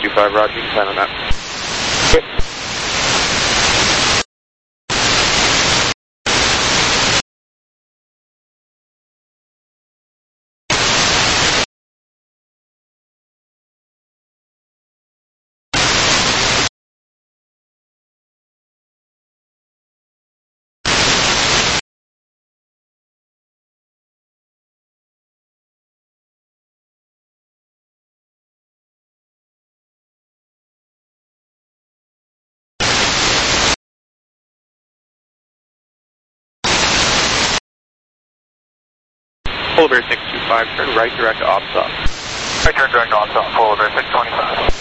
625, roger, you can plan on that. Yep. Polar Bear 625, turn right direct to OPSOP. Right turn direct to OPSOP, Polar Bear 625.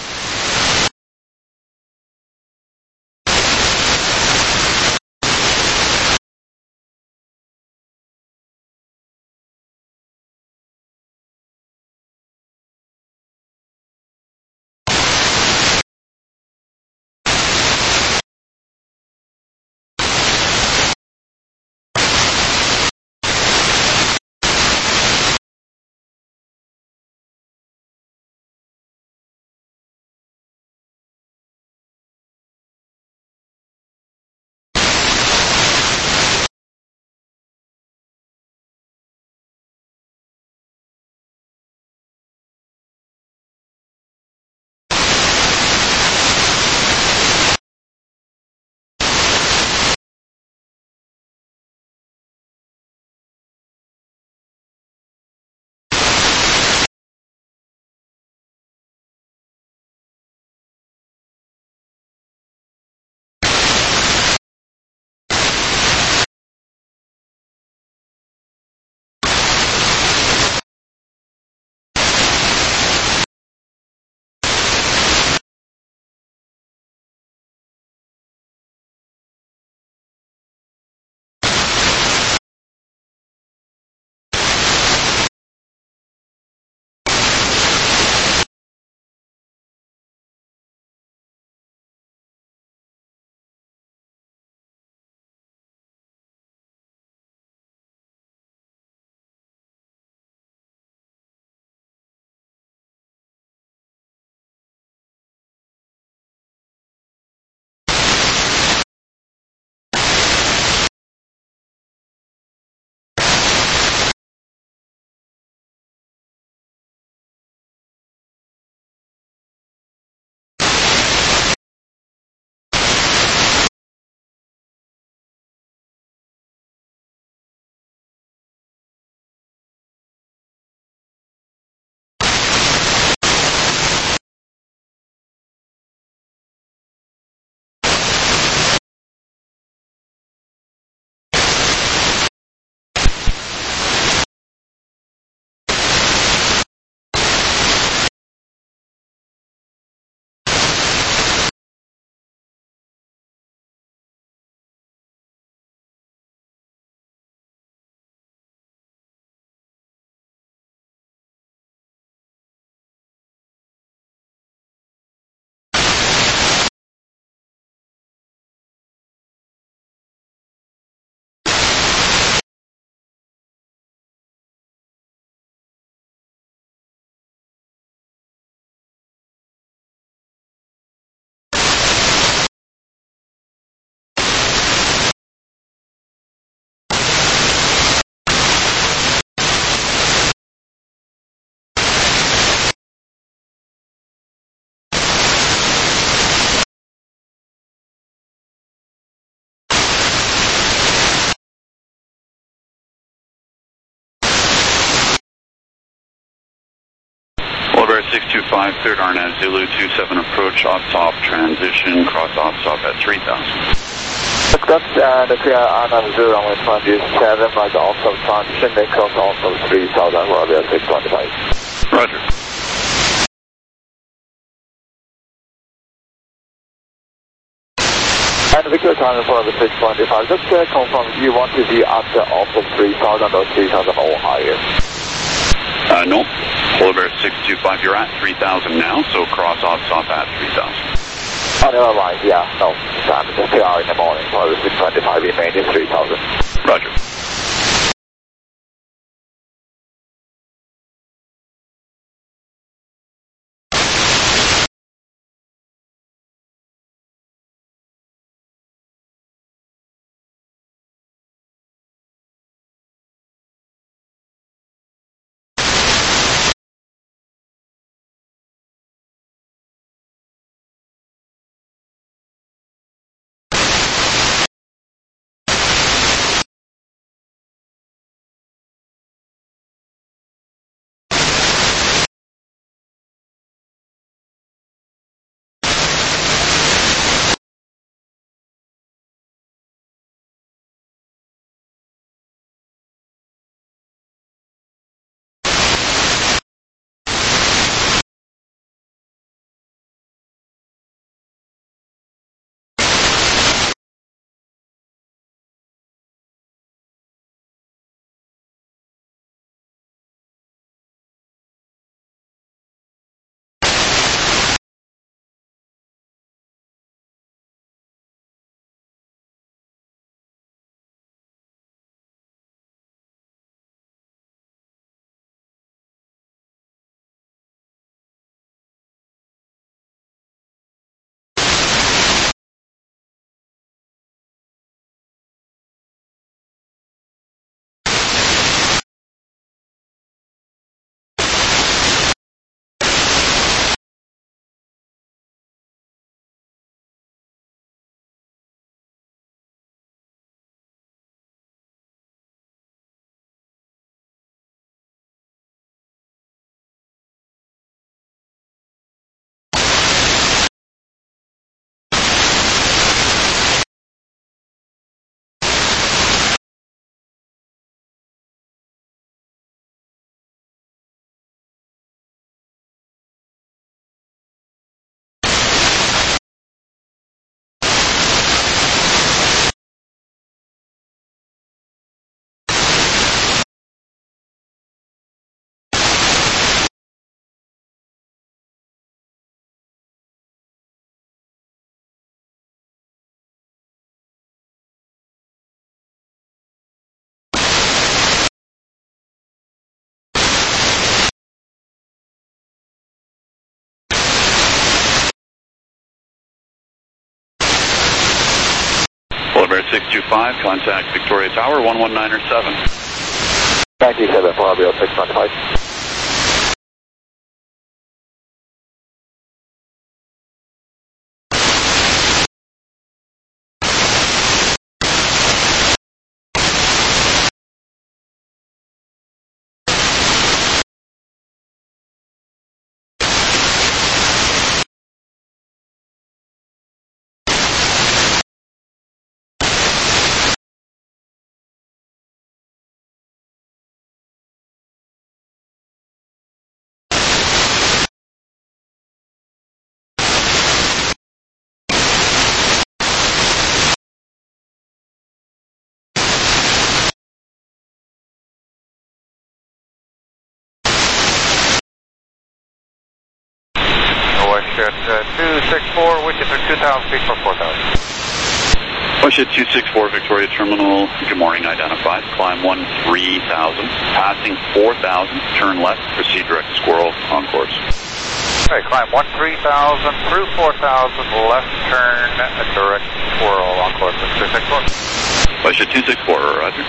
Polar Bear 625, cleared RNAV Zulu 27 approach, OPSOP transition, cross OPSOP at 3000. Discuss the clear RNAV Zulu runway 27, right OPSOP transition, then cross OPSOP 3000, Polar Bear 625. Roger. And Victor Tango for the 625, just confirm, do you want to be at the OPSOP 3000 or 3000 or higher? No. Polar Bear 625, you're at 3000 now, so cross OPSOP at 3000. Oh, never mind, yeah, no, I'm just PR in the morning for the 625, remaining 3000. Roger. 625, contact Victoria Tower, 11907. 97, Bravo 625. Westjet 264, Wichita 2000 feet for 4,000. Westjet 264, Victoria Terminal, good morning, identified. Climb 13,000, passing 4,000, turn left, proceed direct Squirrel, on course. Okay, climb 13,000 through 4,000, left turn, direct Squirrel, on course at 264. Westjet 264, roger.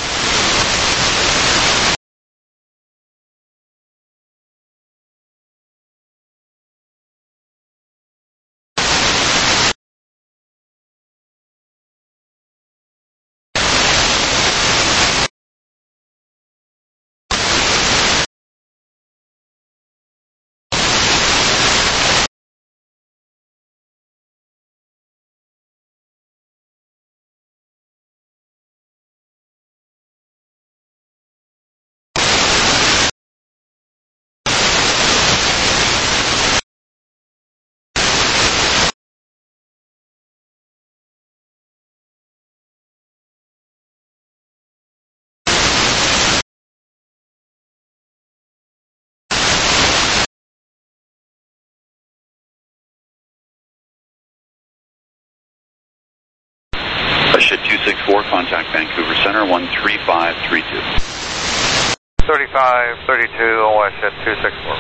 Westjet 264, contact Vancouver Center, 13532. 3532 on Westjet 264.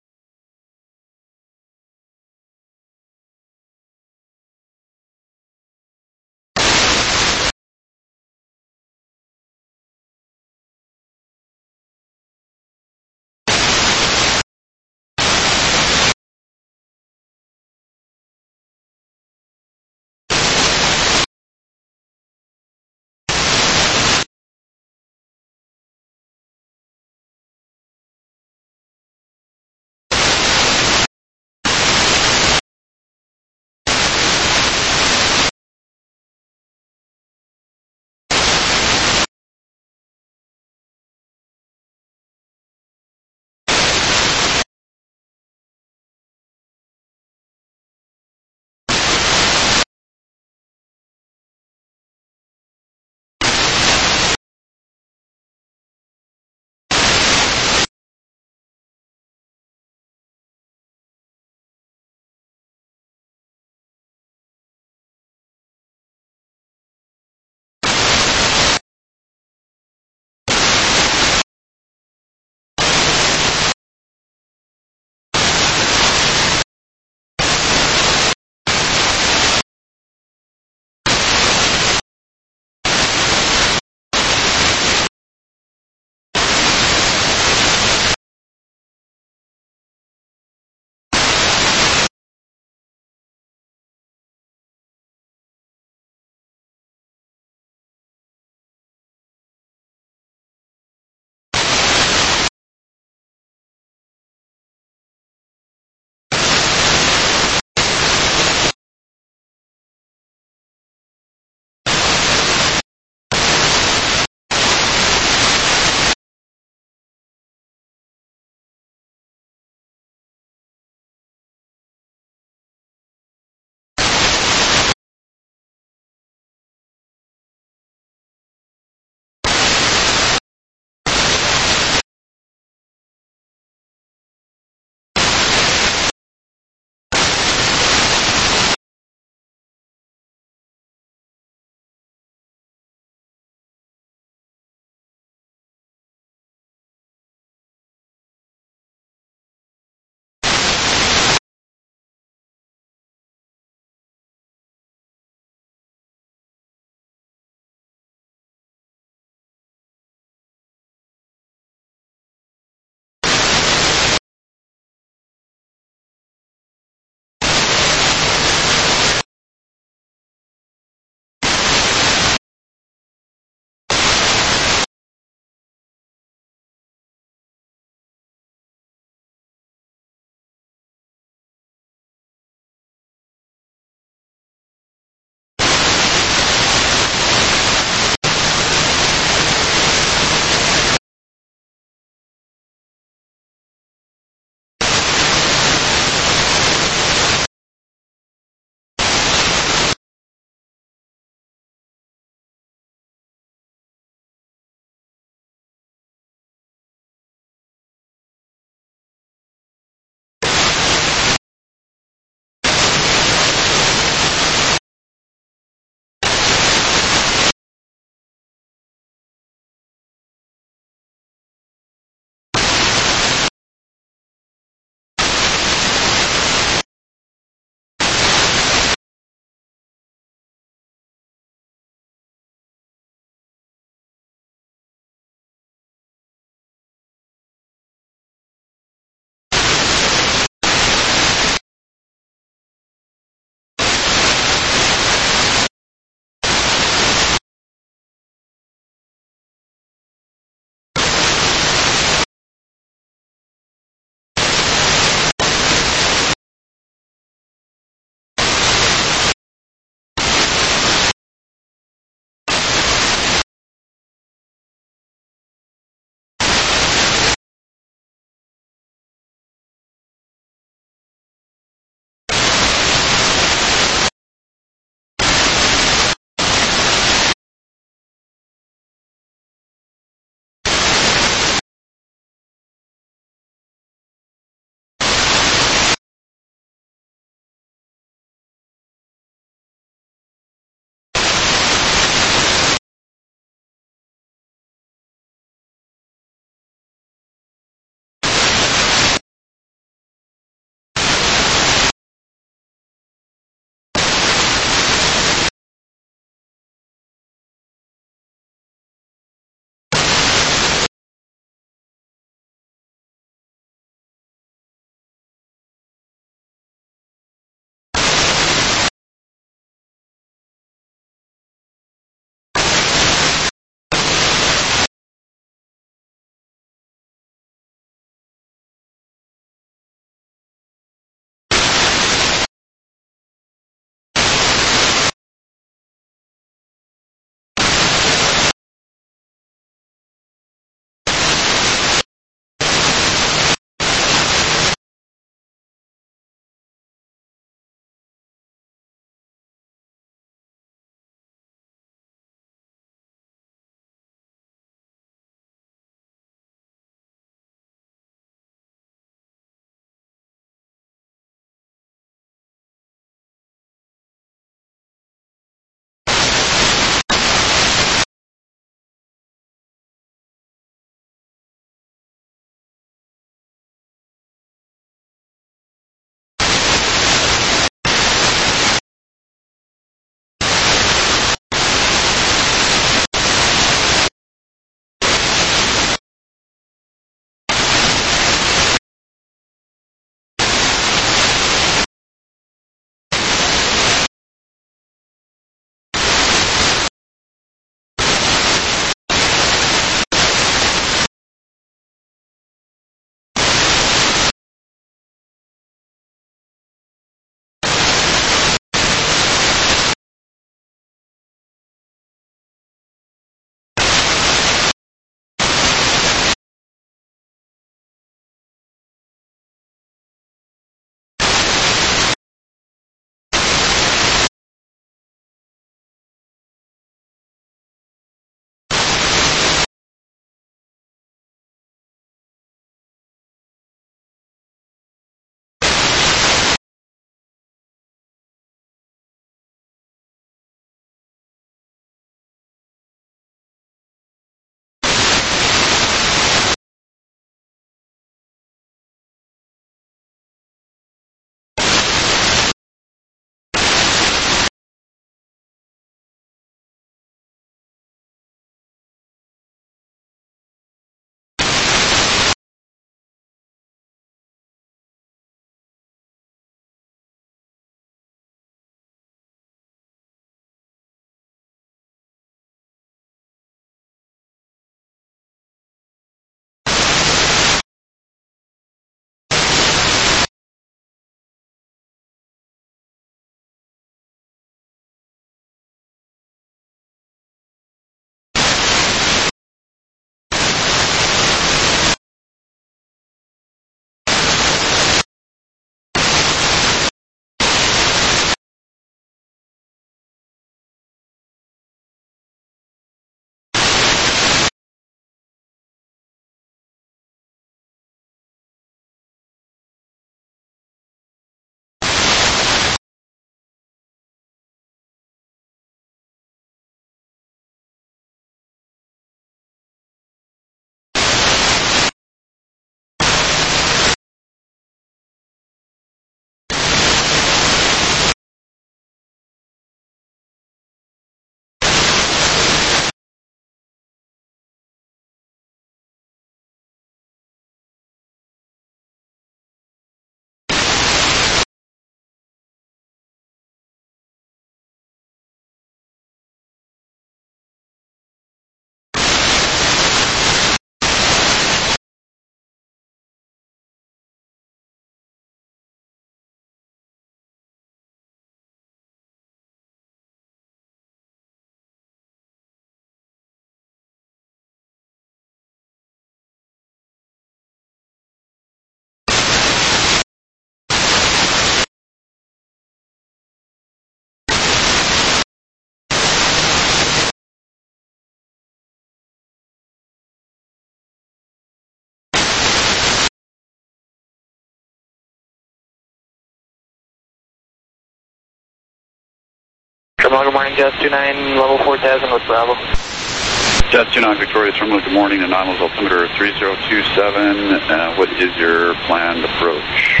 Terminal, good morning, Jazz 29, level 4000 with Bravo. Jazz 29 Victoria Terminal, good morning, anomalous altimeter 3027. What is your planned approach?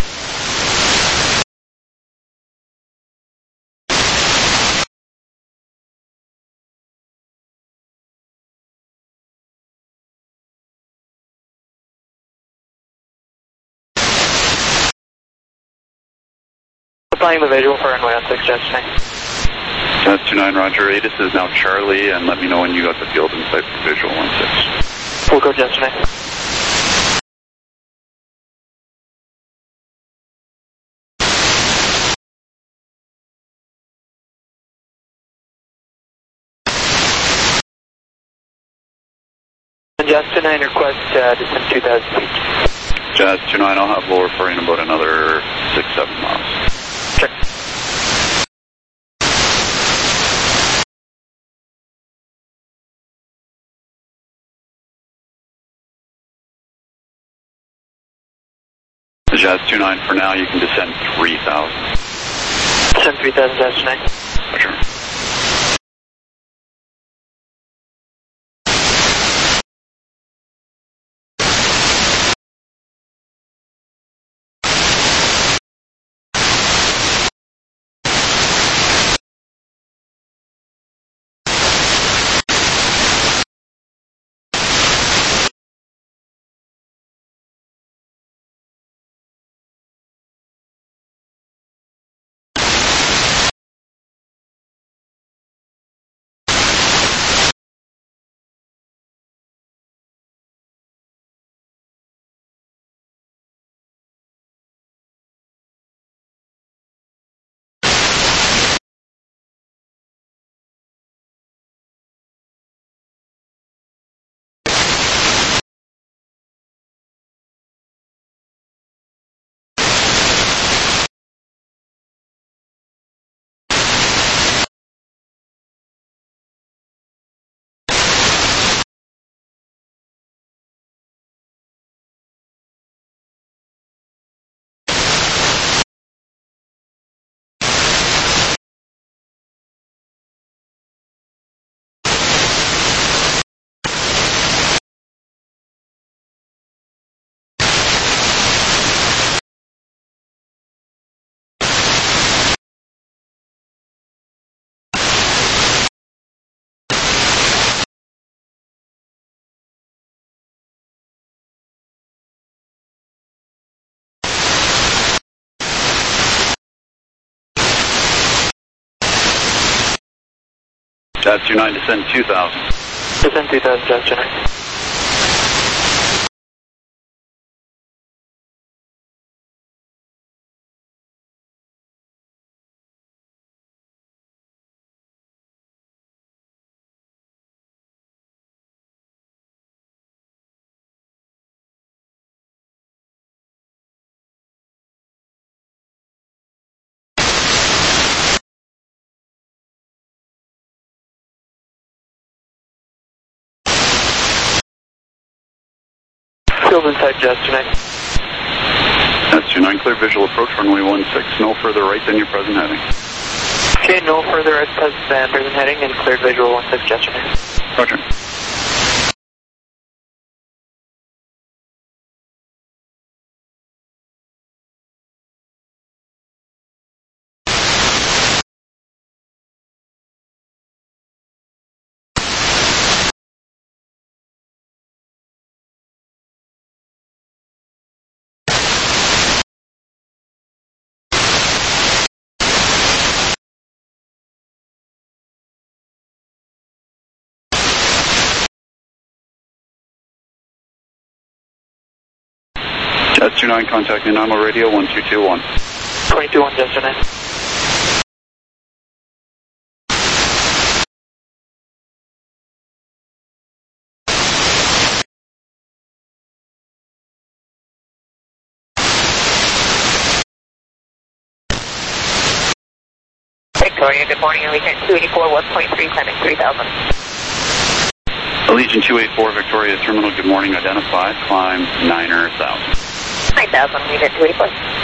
Applying the visual for runway 16, Jazz 29. Jazz 29, roger. ATIS is now Charlie, and let me know when you got the field in sight for visual 16. We'll go Jazz 29. Jazz 29, request descent 2,000 feet. Jazz 29, I'll have lower for you in about another 6-7 miles. Check. Jazz 29, for now, you can descend 3,000. Descend 3,000, Jazz 29. Roger. Jazz 29, descend 2,000. Descend 2,000, Jazz 29. Field inside Jazz 29. Jazz 29, clear visual approach, runway 16, no further right than your present heading. Okay, no further right than present heading and cleared visual 16, Jazz 29. Roger. Jazz 29, contacting Namo Radio 1221. 22-1, Jazz 29. Victoria, good morning, Allegiant 284, 1.3, climbing 3,000. Allegiant 284, Victoria Terminal, good morning, identified, climb 9,000. 9,000, Allegiant 284.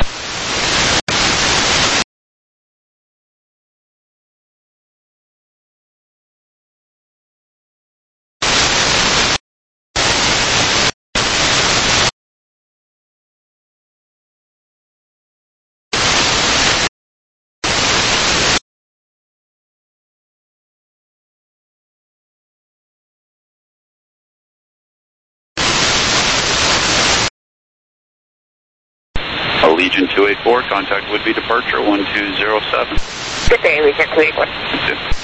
Legion 284, contact would be departure 1207. Good day, Legion 284. Thank you.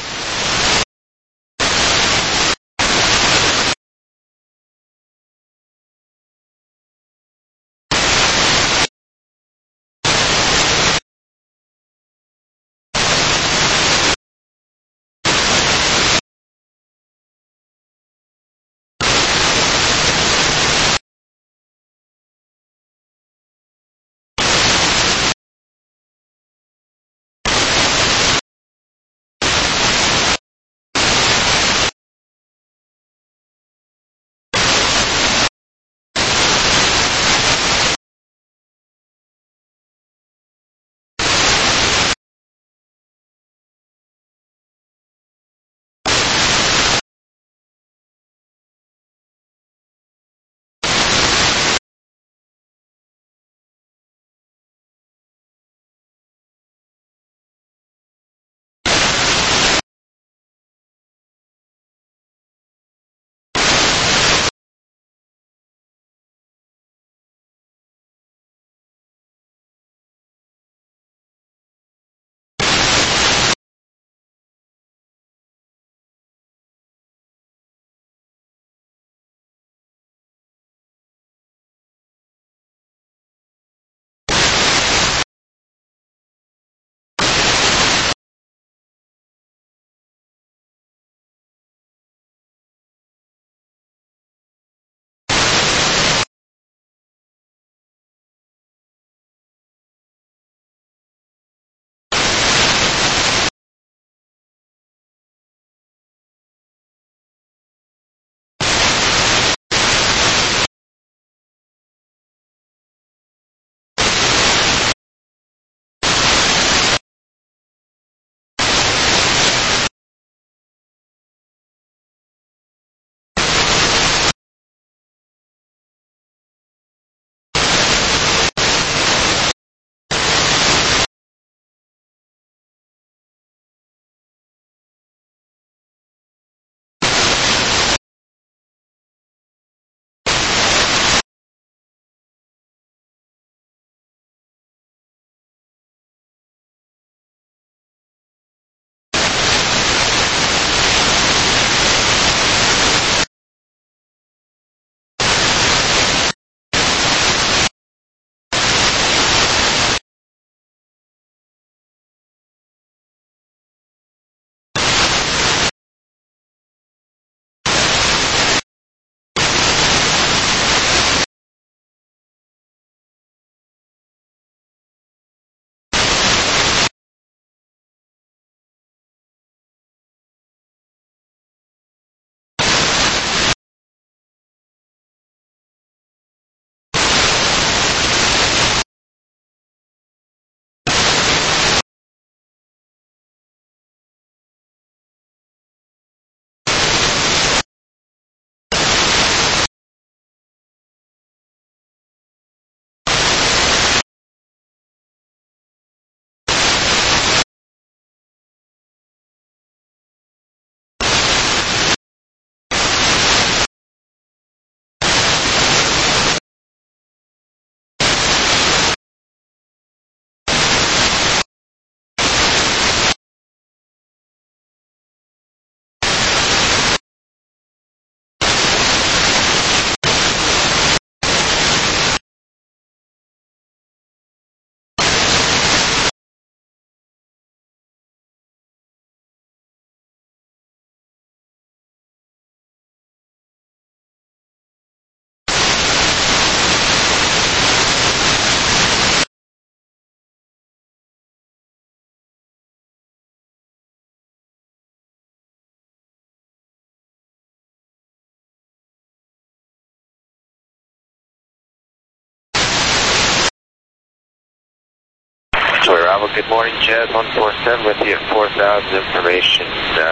Good morning, Jazz 147 with you at 4,000 information.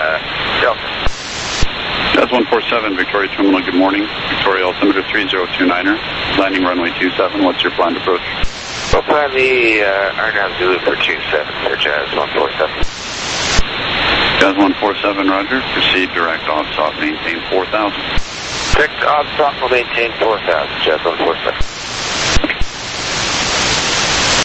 Go. Jazz 147, Victoria Terminal, good morning. Victoria altimeter 3029er, landing runway 27. What's your planned approach? We'll plan the RNAV Zulu for 27 for Jazz 147. Jazz 147, roger. Proceed direct OBSOP, maintain 4,000. Direct OBSOP will maintain 4,000, Jazz 147.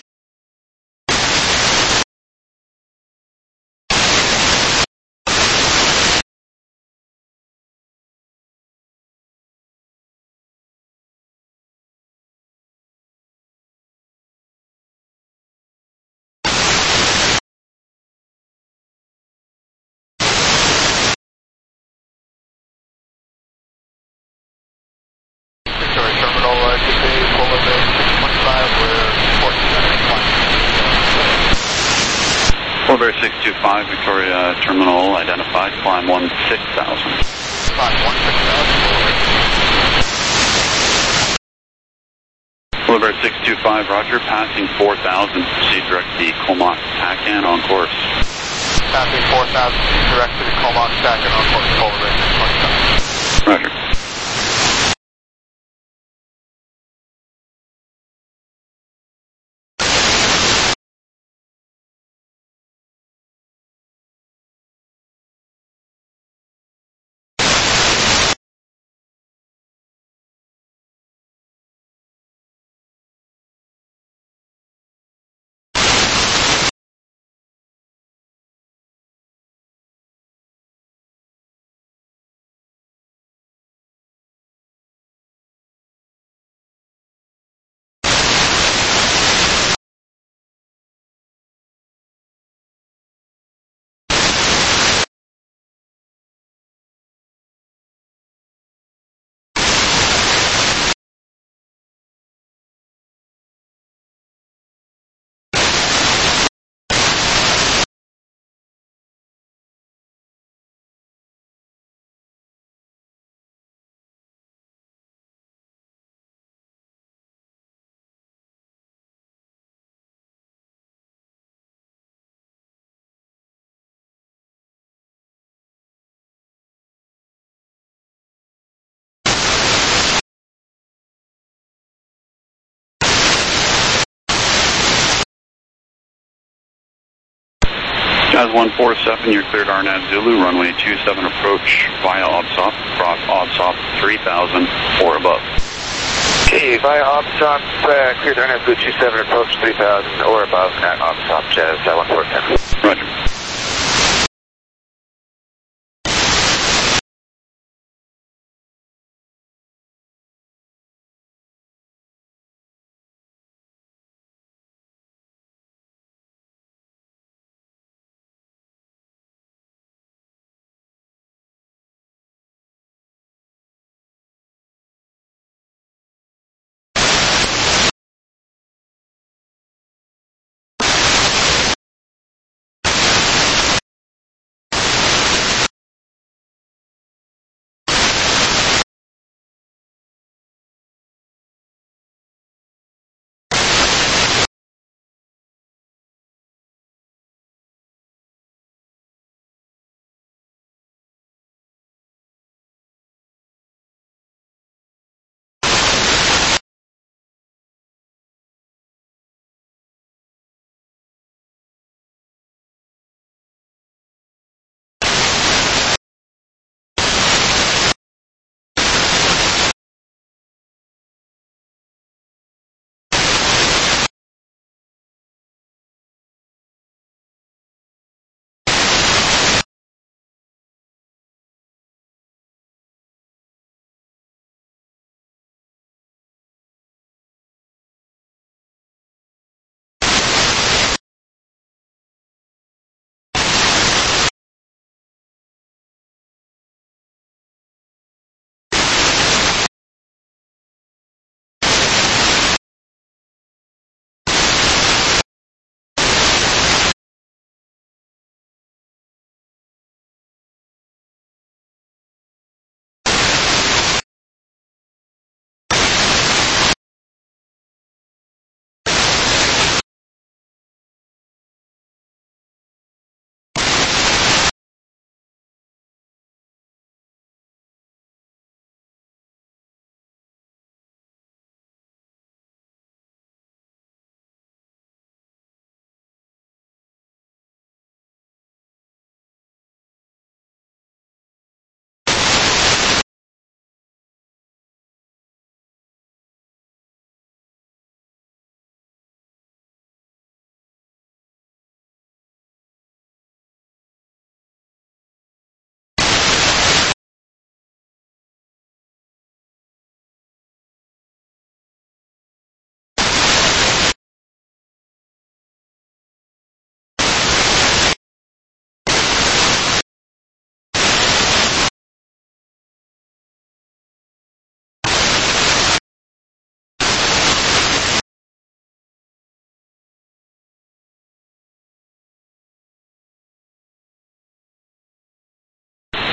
Polar Bear 625, Victoria Terminal identified, climb 16,000. Climb 16,000. Polar Bear 625, roger, passing 4,000, proceed direct to the Comox TACAN on course. Passing 4,000, direct to the Comox TACAN on course, Polar Bear 625. Roger. Jazz 147, you're cleared RNAV Zulu, runway 27 approach via OBSOP, cross OBSOP 3,000 or above. Okay, via OBSOP, cleared RNAV Zulu 27 approach 3,000 or above at OBSOP, Jazz 147. Roger.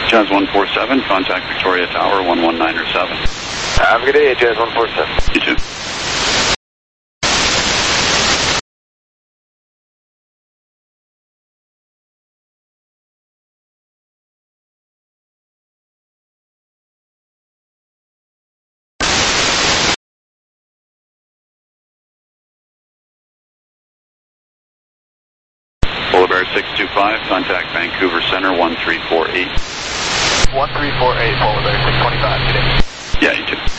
Jazz 147, contact Victoria Tower 11907. Have a good day, Jazz 147. You too. Polar Bear 625, contact Vancouver Center 1348. 1348, Polar Bear 625 today. Yeah, you too.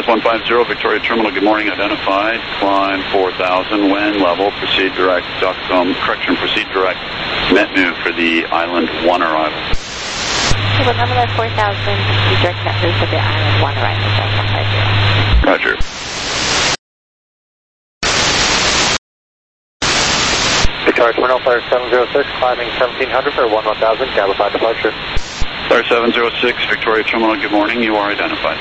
Jazz 150, Victoria Terminal, good morning, identified. Climb 4000, when level, proceed direct, proceed direct, Metnu for the Island 1 arrival. Well, number 4000, proceed direct Metnu for the Island 1 arrival, Jazz 150. Roger. Victoria Terminal, Flyer 706, climbing 1700 for 1000, Cabify departure. Flyer 706, Victoria Terminal, good morning, you are identified.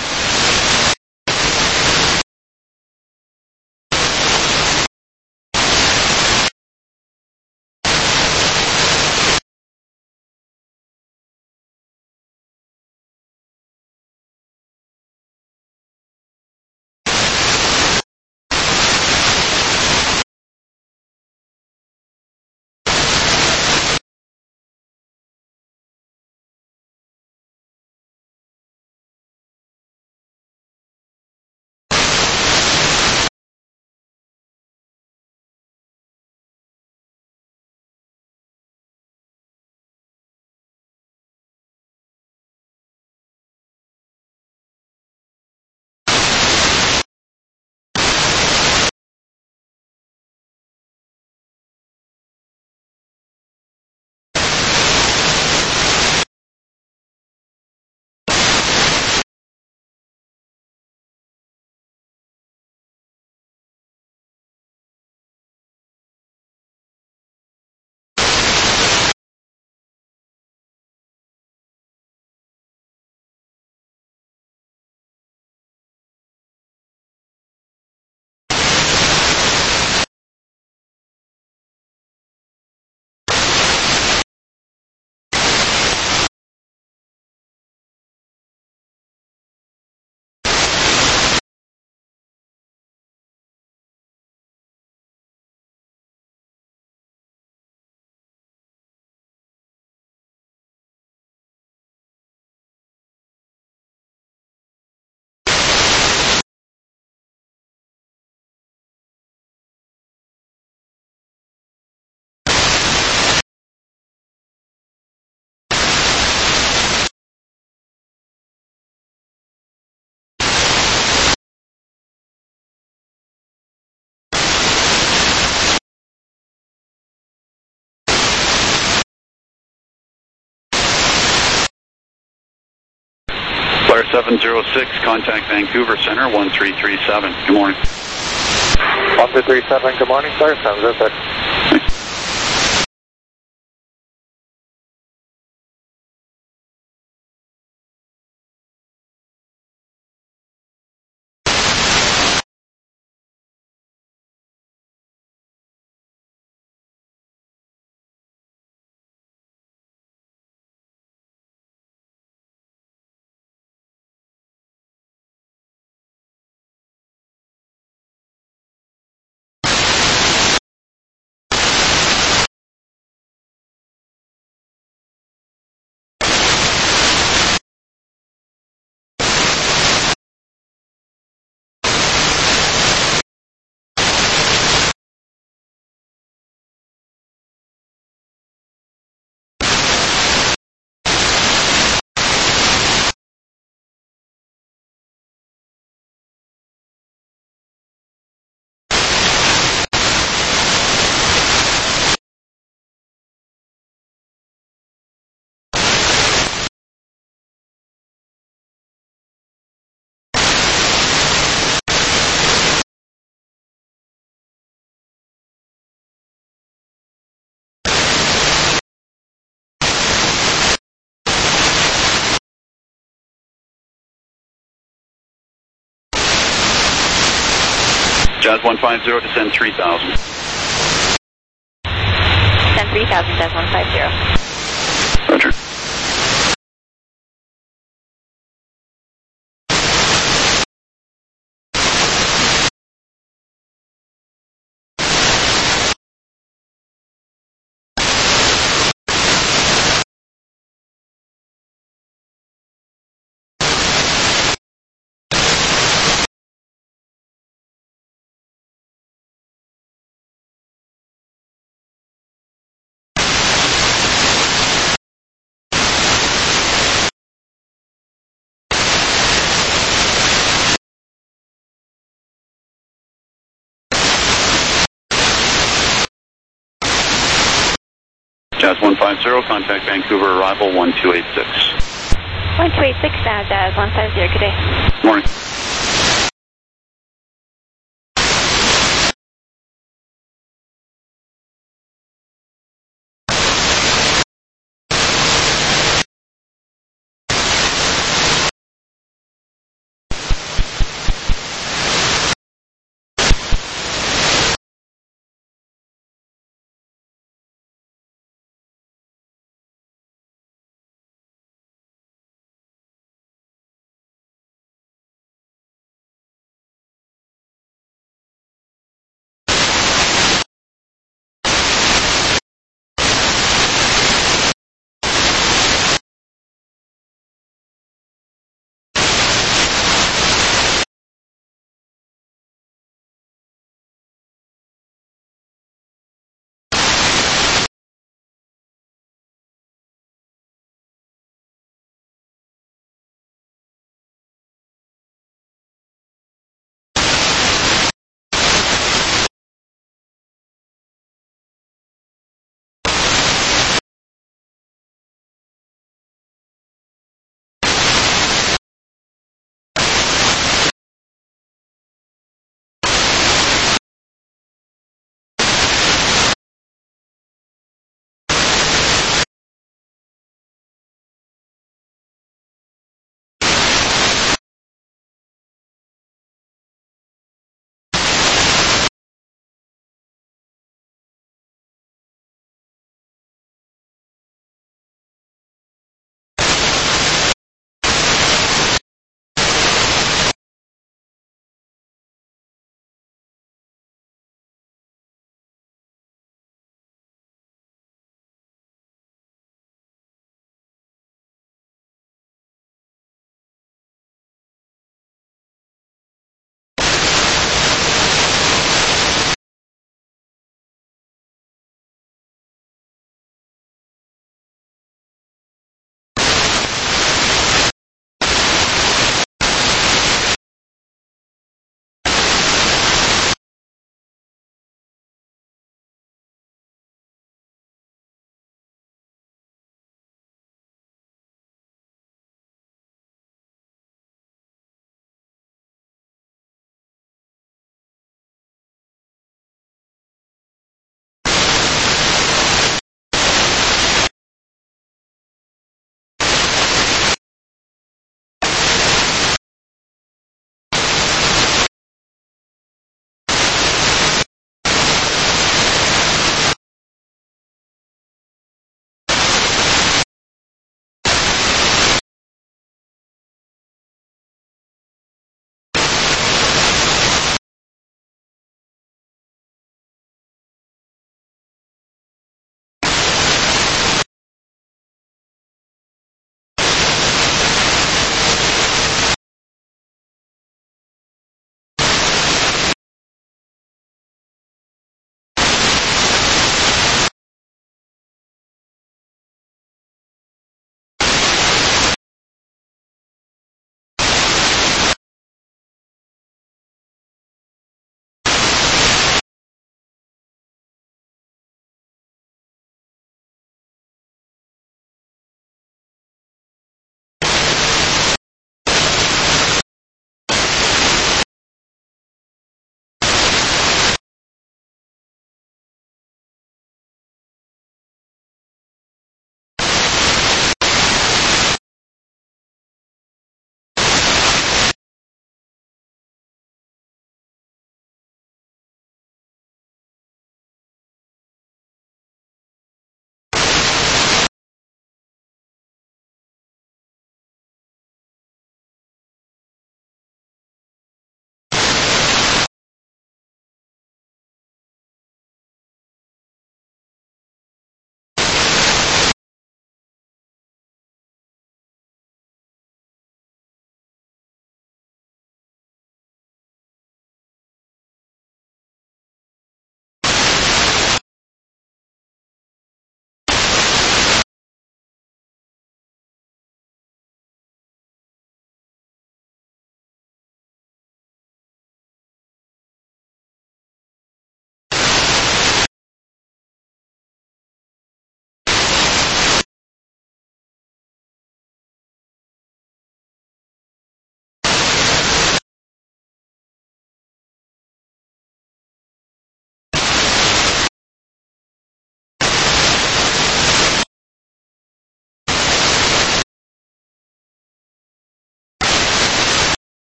Flyer 706, contact Vancouver Center, 1337. Good morning. 1237, good morning, sir. 706. Thanks. Jazz 150, descend 3000. Descend 3000, Jazz 150. Roger. Jazz 150, contact Vancouver, arrival 1286. 1286 now, Jazz 150, good day. Morning.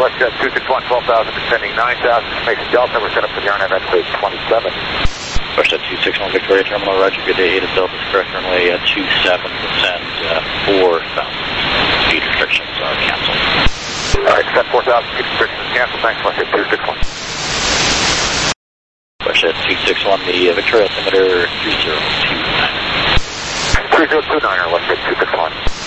WestJet 261, 12,000, descending 9,000, information Delta, we're set up for the RNAV base 27. WestJet 261 Victoria Terminal, Roger, good day, 8 is Delta, correct runway 27, descend 4,000. Speed restrictions are canceled. Alright, descend 4,000, speed restrictions canceled, thanks, WestJet 261. WestJet 261, the Victoria altimeter 3029. 3029er, WestJet 261.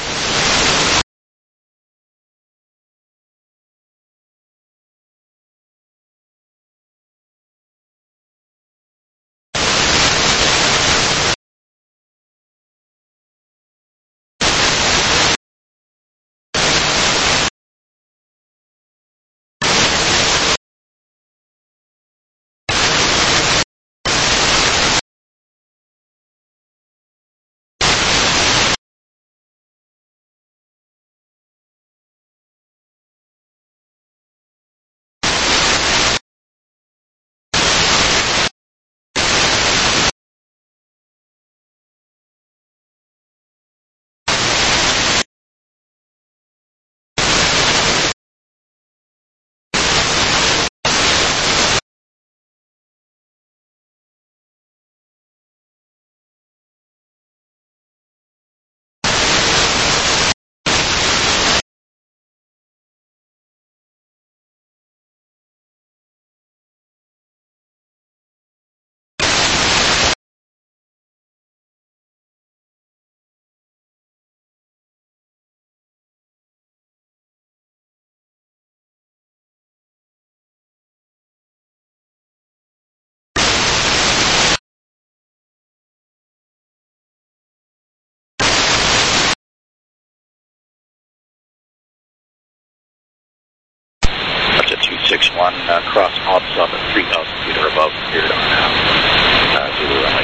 WestJet 261, cross hops up at 3,000 feet or above, cleared on Zulu runway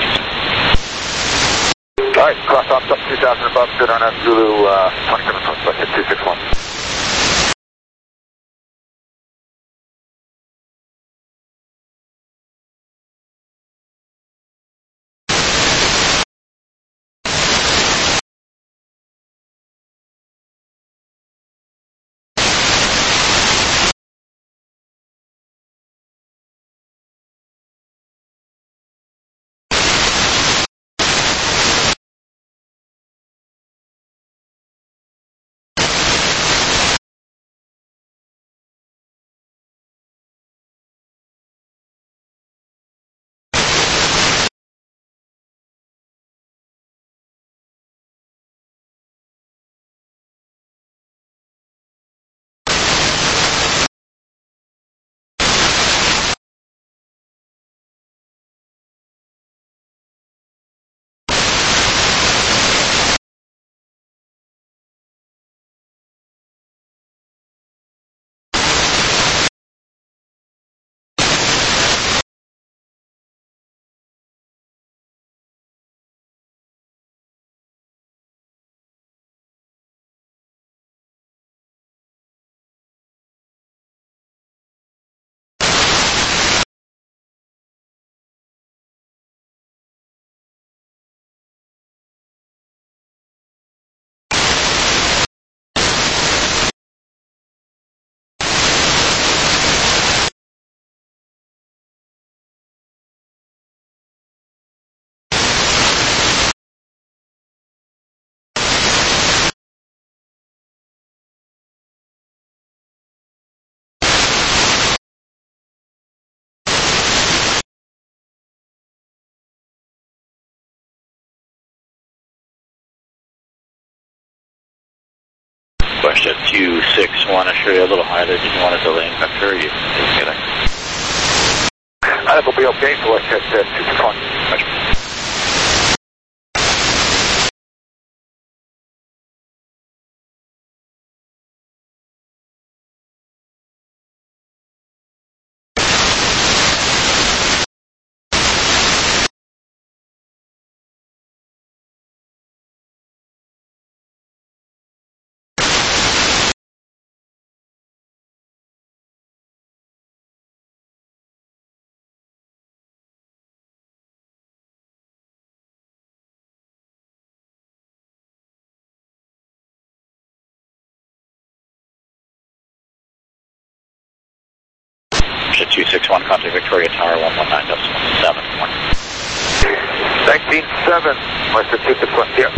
27. Alright, cross off up 2,000 above, good on Zulu 27, WestJet 261. WestJet 261, I assure you a little higher there. Did you want a delay in vector? You get it. I think we'll be okay for WestJet 261. Roger. 261, contact Victoria Tower 119.7. 197, Western 261, yeah.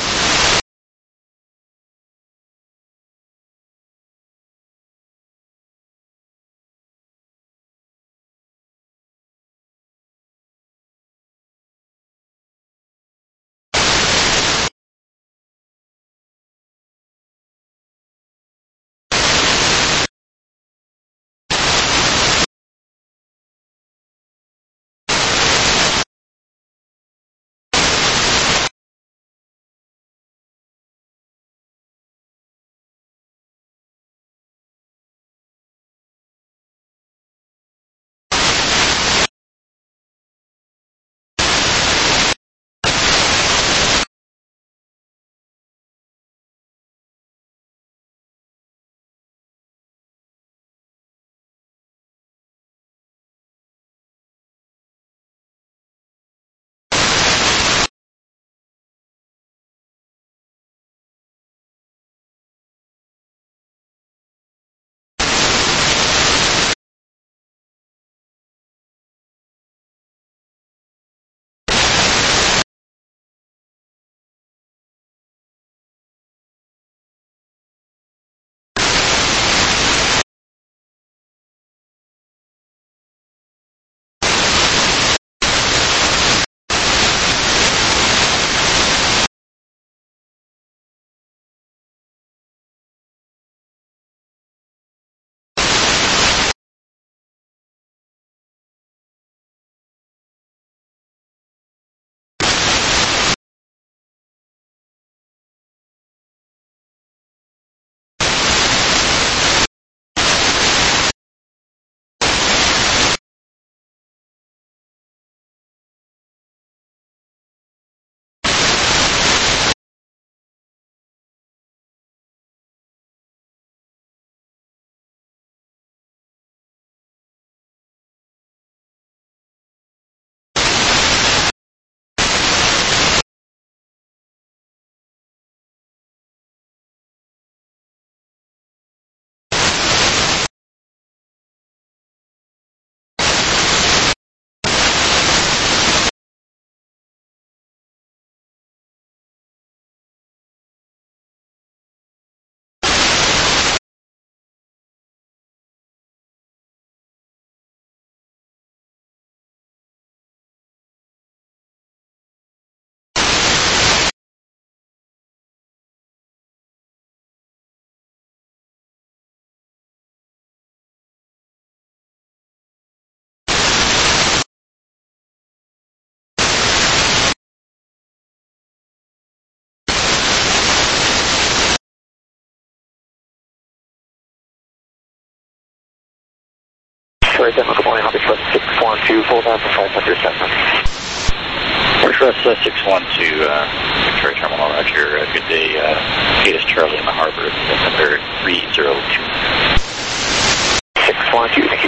Victoria Demo, good morning, Albatross 612, 4,500 Cessna. Albatross 612, Victoria Terminal, roger. Good day. Cadis Charlie in the harbor, number 302. 612, thank you.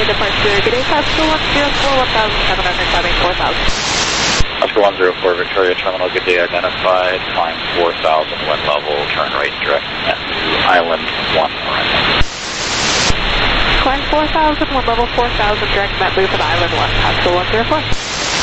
departure. Good day, Pascal 104, 1,700, climbing 4,000. Oscar 104, Victoria Terminal, good day, identified. Climb 4,000, wind level, turn right, direct at Island 1. Climb 4,000, wind level 4,000, direct net move at Island 1, Pascal 104.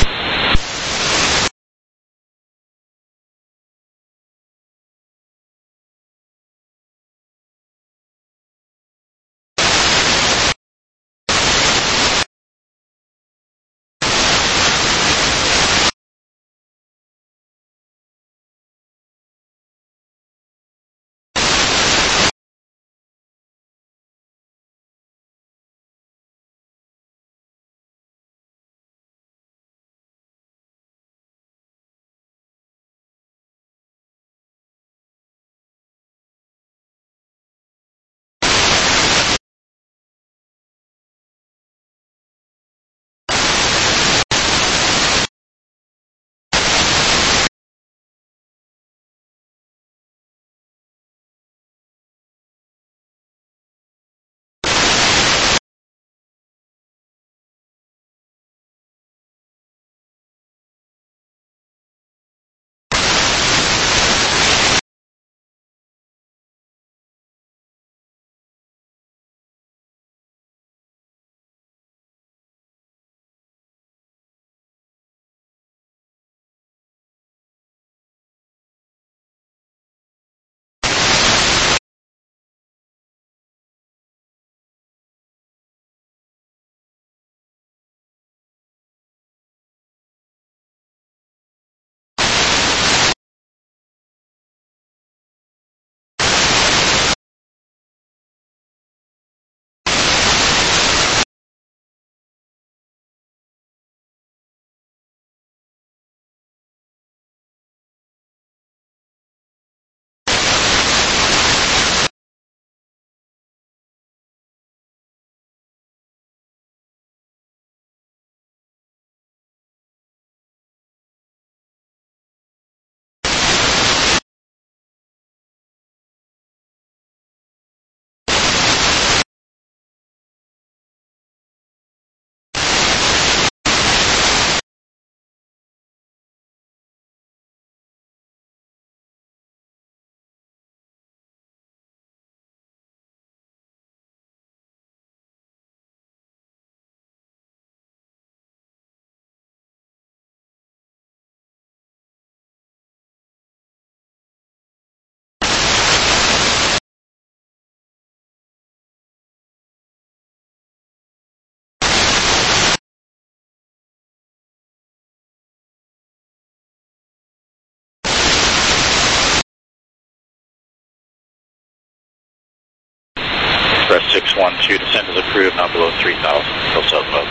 Express 612, descend is approved, now below 3,000, still southbound.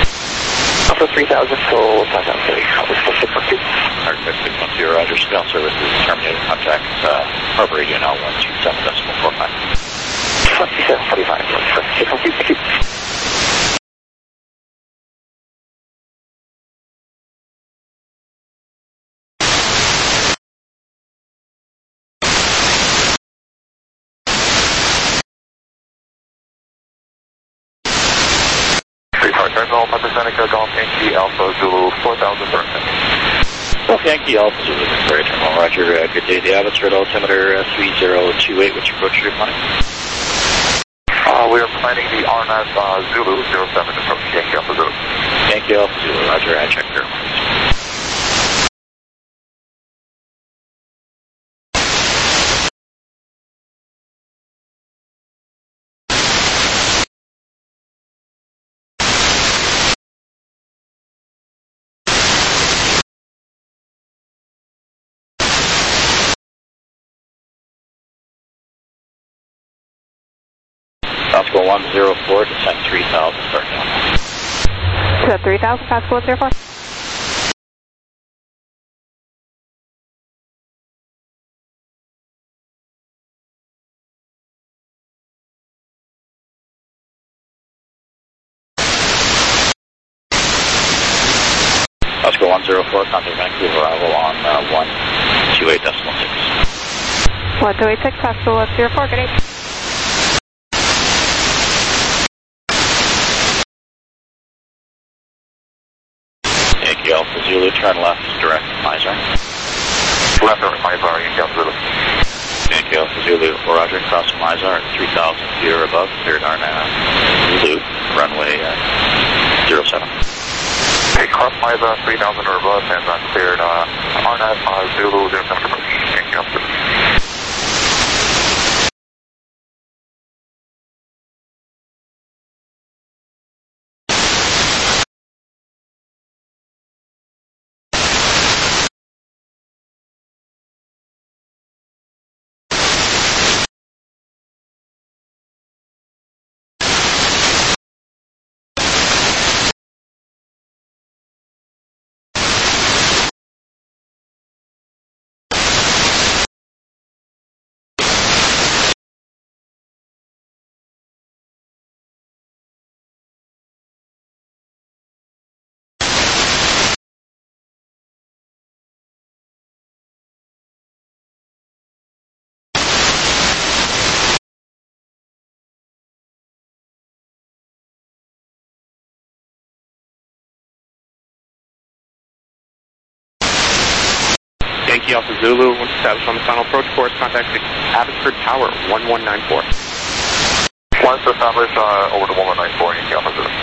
Alpha 3,000, full 5,030, Alpha 612. Arctic 612, Roger, ground services terminated, contact Harbor Radio now 127.45. 2745, 612. Terminal, Papa Seneca, Golf Yankee, Alpha Zulu, 4,000 Berkman. Golf Yankee, Alpha Zulu, Victoria Terminal, Roger, good day. The Abbotsford altimeter 3028, which approach are you planning? We are planning the RNAS Zulu 07 approach, Yankee Alpha Zulu. Yankee Alpha Zulu, Roger, I check your lines. Pascal 104, descend 3,000, start now. Descend 3,000, Pascal 104. Oscar 104, contact Vancouver, arrival on 128.6. 1286, Pascal 104, good day. Turn left, direct, Mizar. Left, direct, Mizar, Yankee Alpha Zulu. Yankee Alpha Zulu, Roger, cross Mizar at 3,000 feet or above, cleared RNAV Zulu, runway 07. Okay, cross Mizar 3,000 or above, and cleared RNAV Zulu 07 approach. Yankee Alpha Zulu. Yankee Alpha Zulu, established on the final approach course, contact Abbotsford Tower, 1194. Once established, over to 1194, Yankee Alpha Zulu.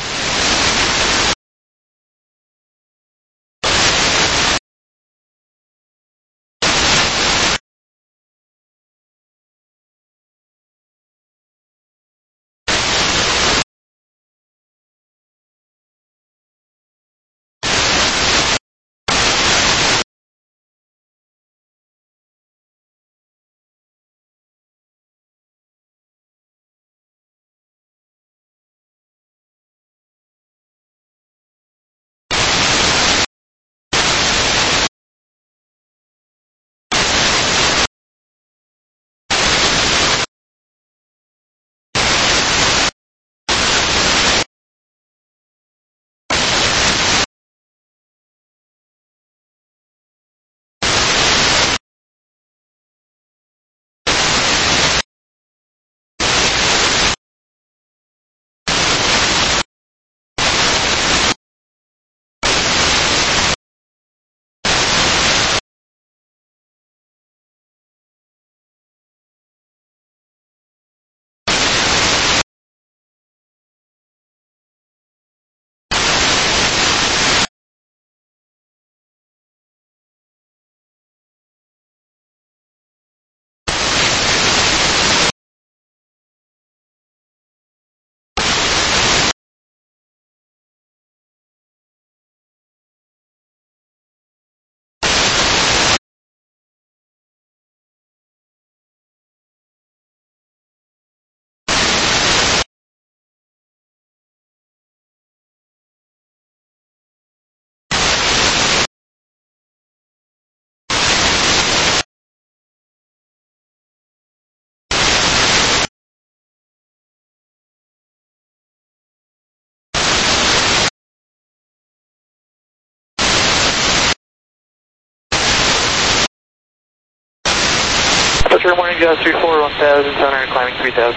Good morning, Jazz 34, 1000, center, climbing 3000.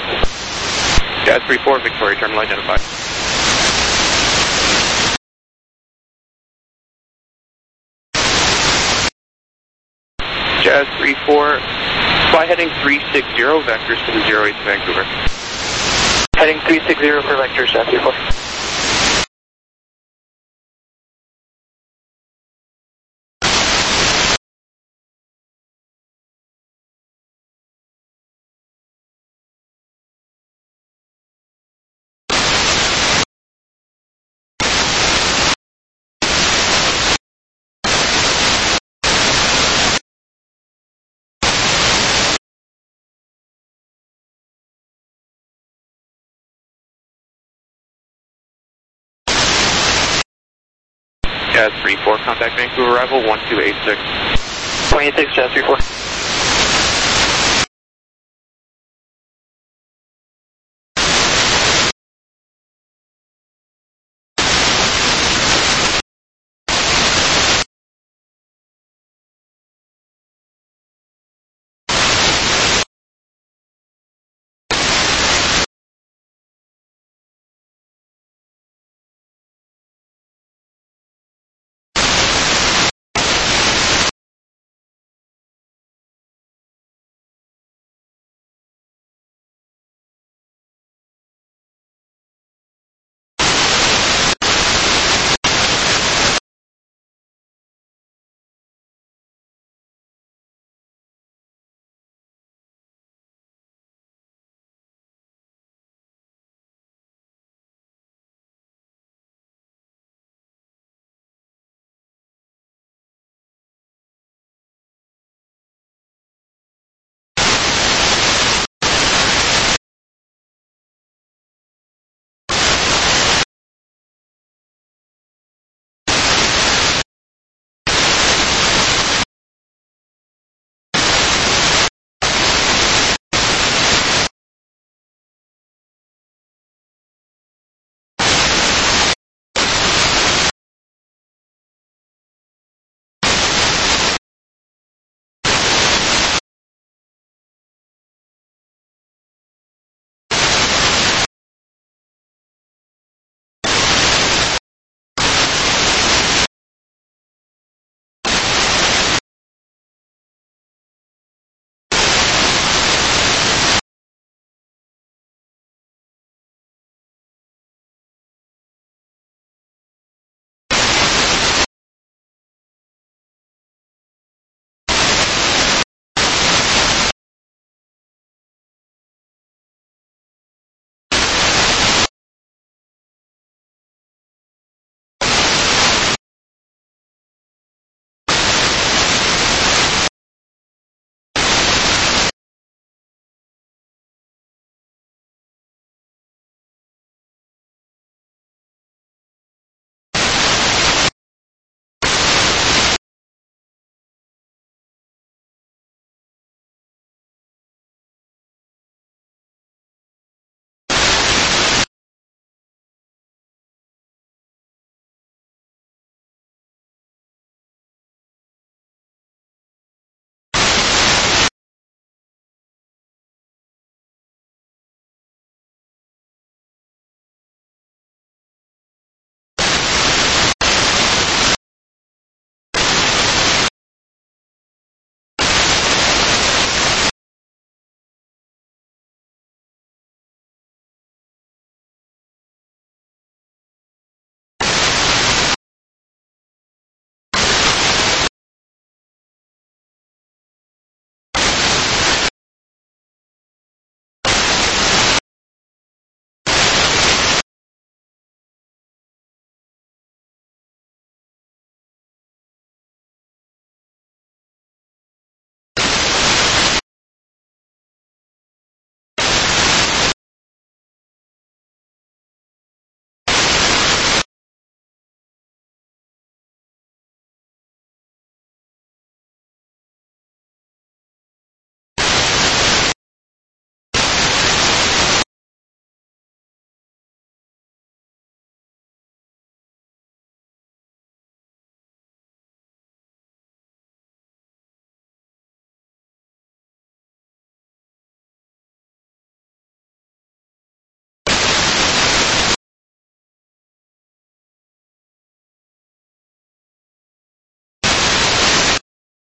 Jazz 34, Victoria, terminal identified. Jazz 34, fly heading 360, vectors to the 08 to Vancouver. Heading 360 for vectors, Jazz 34. Jazz 34, contact Vancouver arrival 1286. 26, Jazz 34.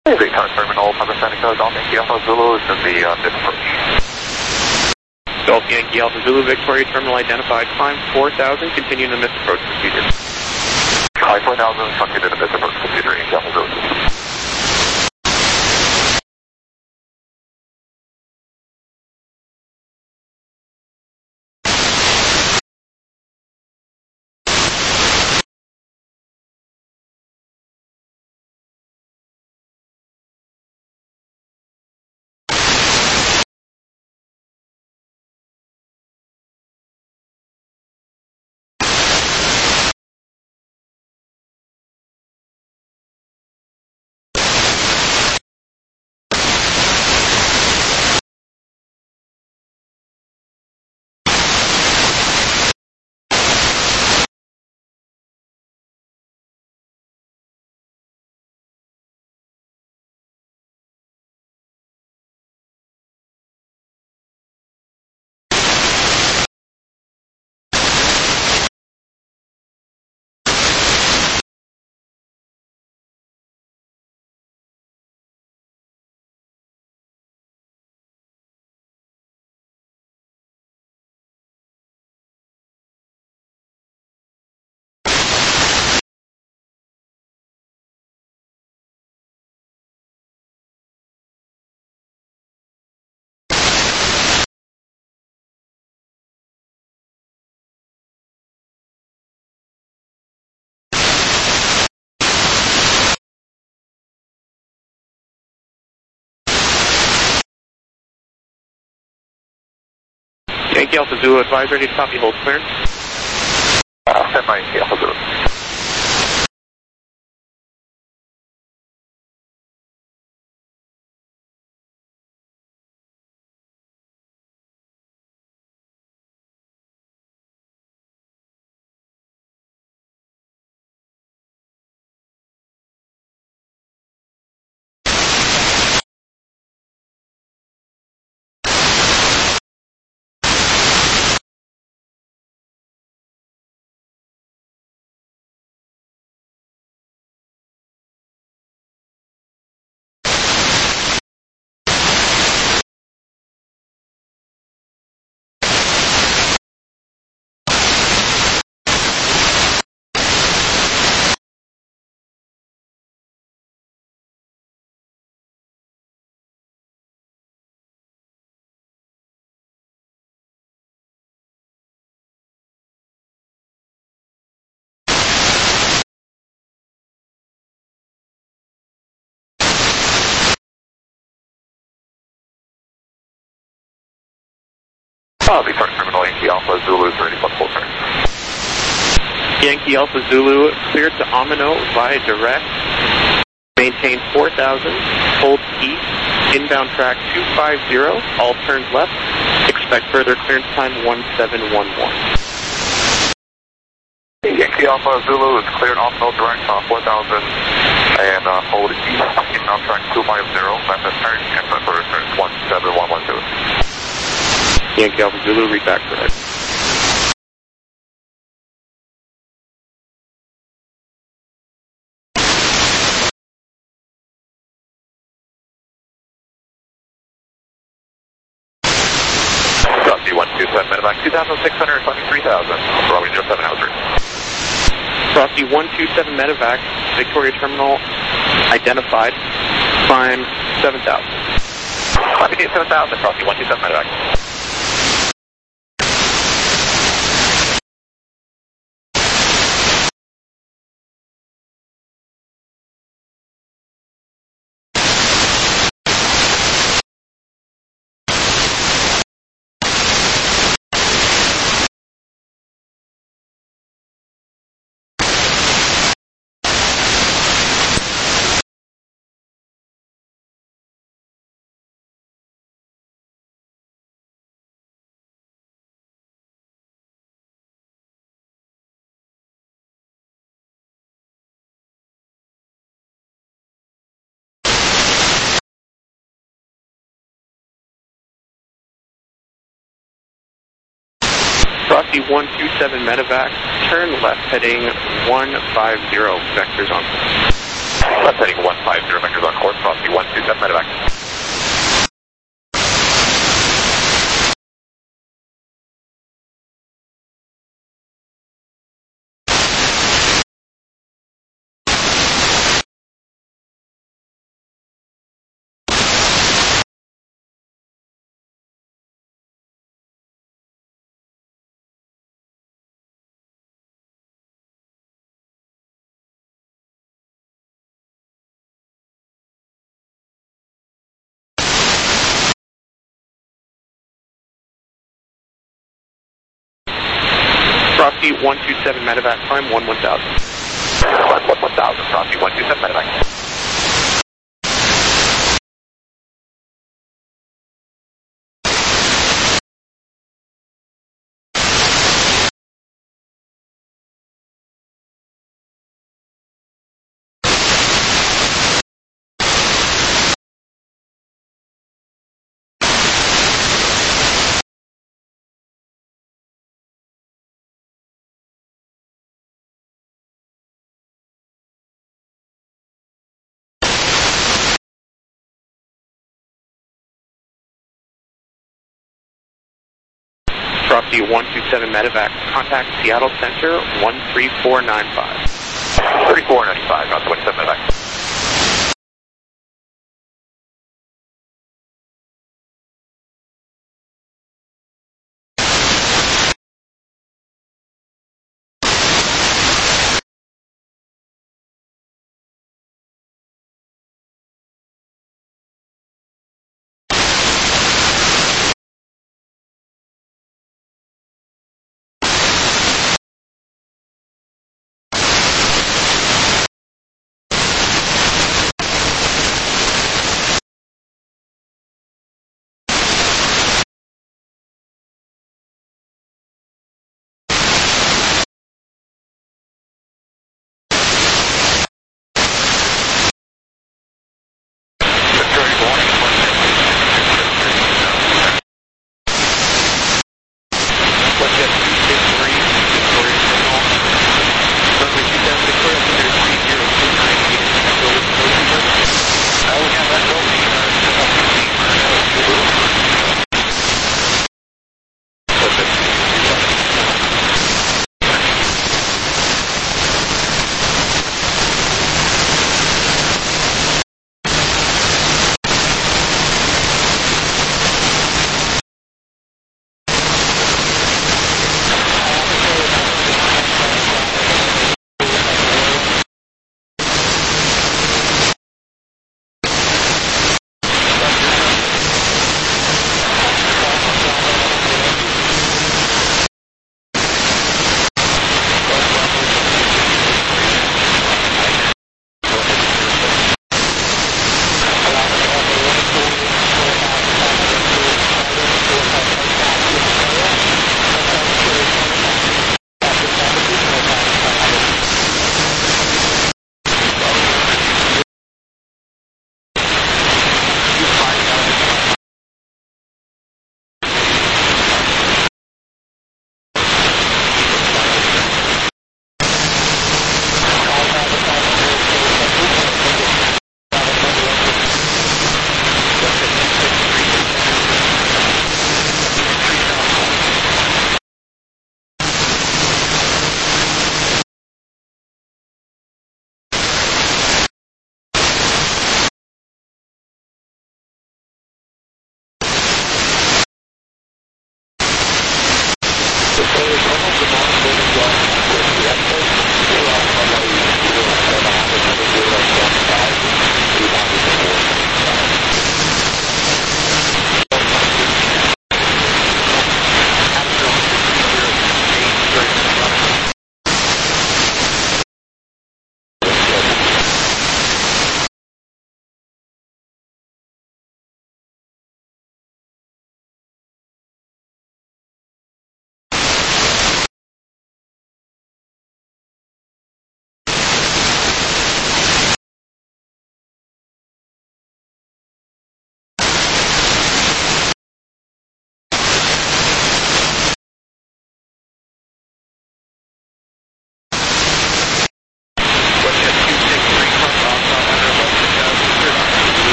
Victoria Terminal, Papa Seneca, Golf Yankee Alpha Zulu is in the mid-approach. Golf Yankee Alpha Zulu, Victoria Terminal identified. Climb 4000, continue in the missed approach procedure. Climb 4000, continue in the missed approach procedure, Yankee Alpha Zulu. Yankee Alpha Zulu, advise ready to copy, hold clearance. Stand by Yankee Alpha Zulu. Victoria Terminal, Yankee Alpha Zulu is ready for full turn. Yankee Alpha Zulu, cleared to Amino via direct. Maintain 4000, hold east, inbound track 250, all turns left. Expect further clearance time 1711. Yankee Alpha Zulu is cleared off no direct 4000 and hold east, inbound track 250, left and turn, and further turn 17112. Yankee Alpha Zulu, read back for it. Frosty 127, medevac 2,623,000, Bravo 07 Hauser. Frosty 127 medevac, Victoria Terminal identified, climb 7000. Climb 7000, Frosty 127 medevac. Frosty 127 medevac, turn left heading 150, vectors on. Left heading 150, vectors on course, Frosty 127, medevac. Frosty 127 medevac, climb 1000. 1000, Frosty 127, medevac. Frosty 127 medevac, contact Seattle Center 13495. 3495, Frosty 127, medevac.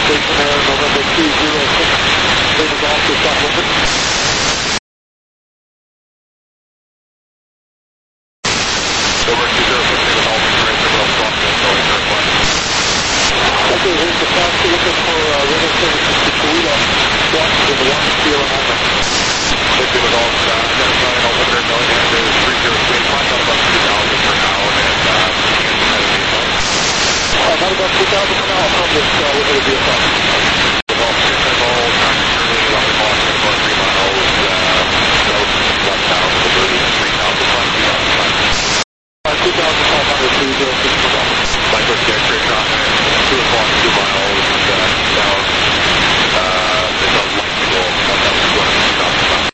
stationary, November 206. Clear the golf to stop moving. Over 206, clear the golf to Fraser, Golf Crossing, going northwest. Okay, here's the fast looking for river services to Toledo. Washington, 1 Sierra Lima. Clear the golf, identifying all 100 million, is 306, find out about 2,000 for now, and about 2,000 for now from this limited vehicle. the golf signal, traffic currently 11 miles, about 3 miles, southbound, the bird is 3,000, 2,500 to 06 for golf. Micro traffic, 2 o'clock, 2 miles, south, it's a light to go, 1,200, 2,000.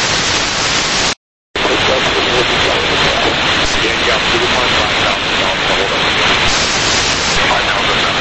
Again, gap to the front, 5,000 south, hold up again. 5,000 south,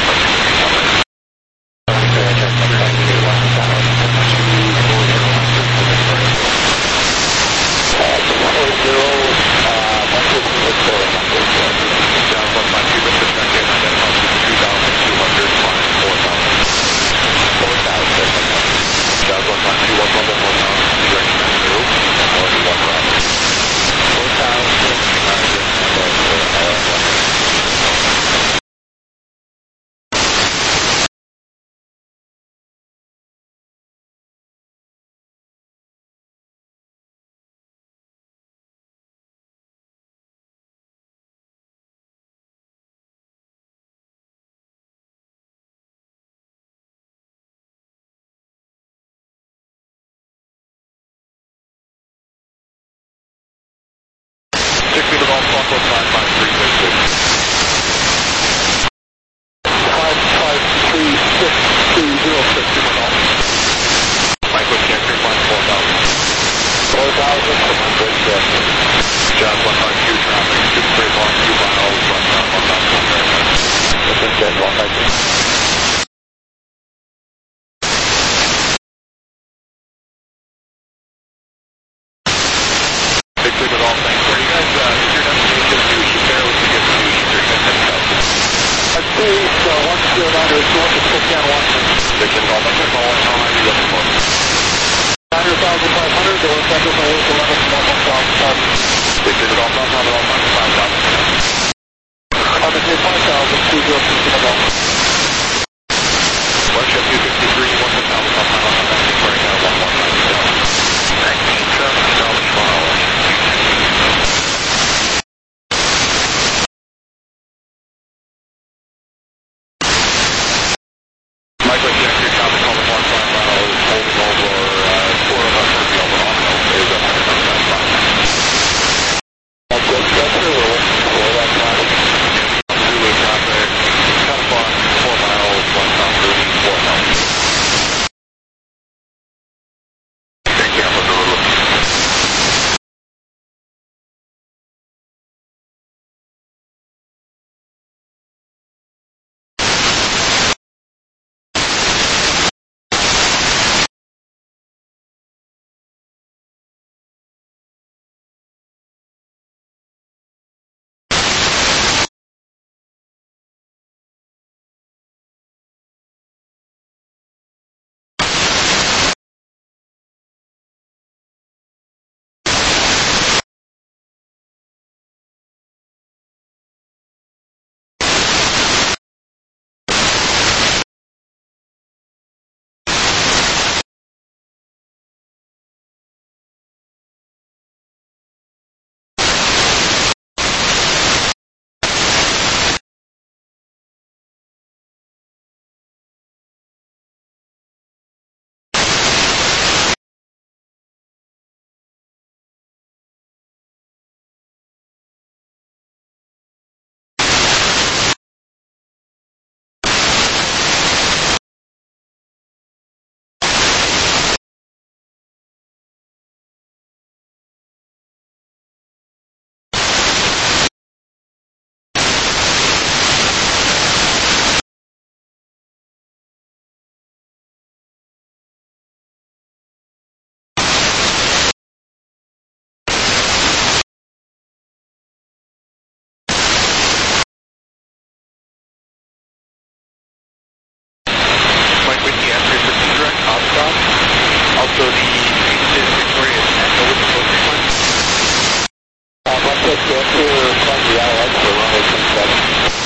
So the fugitive Victoria is echo with the code sequence. Let's take the clear from the LX for runway 27.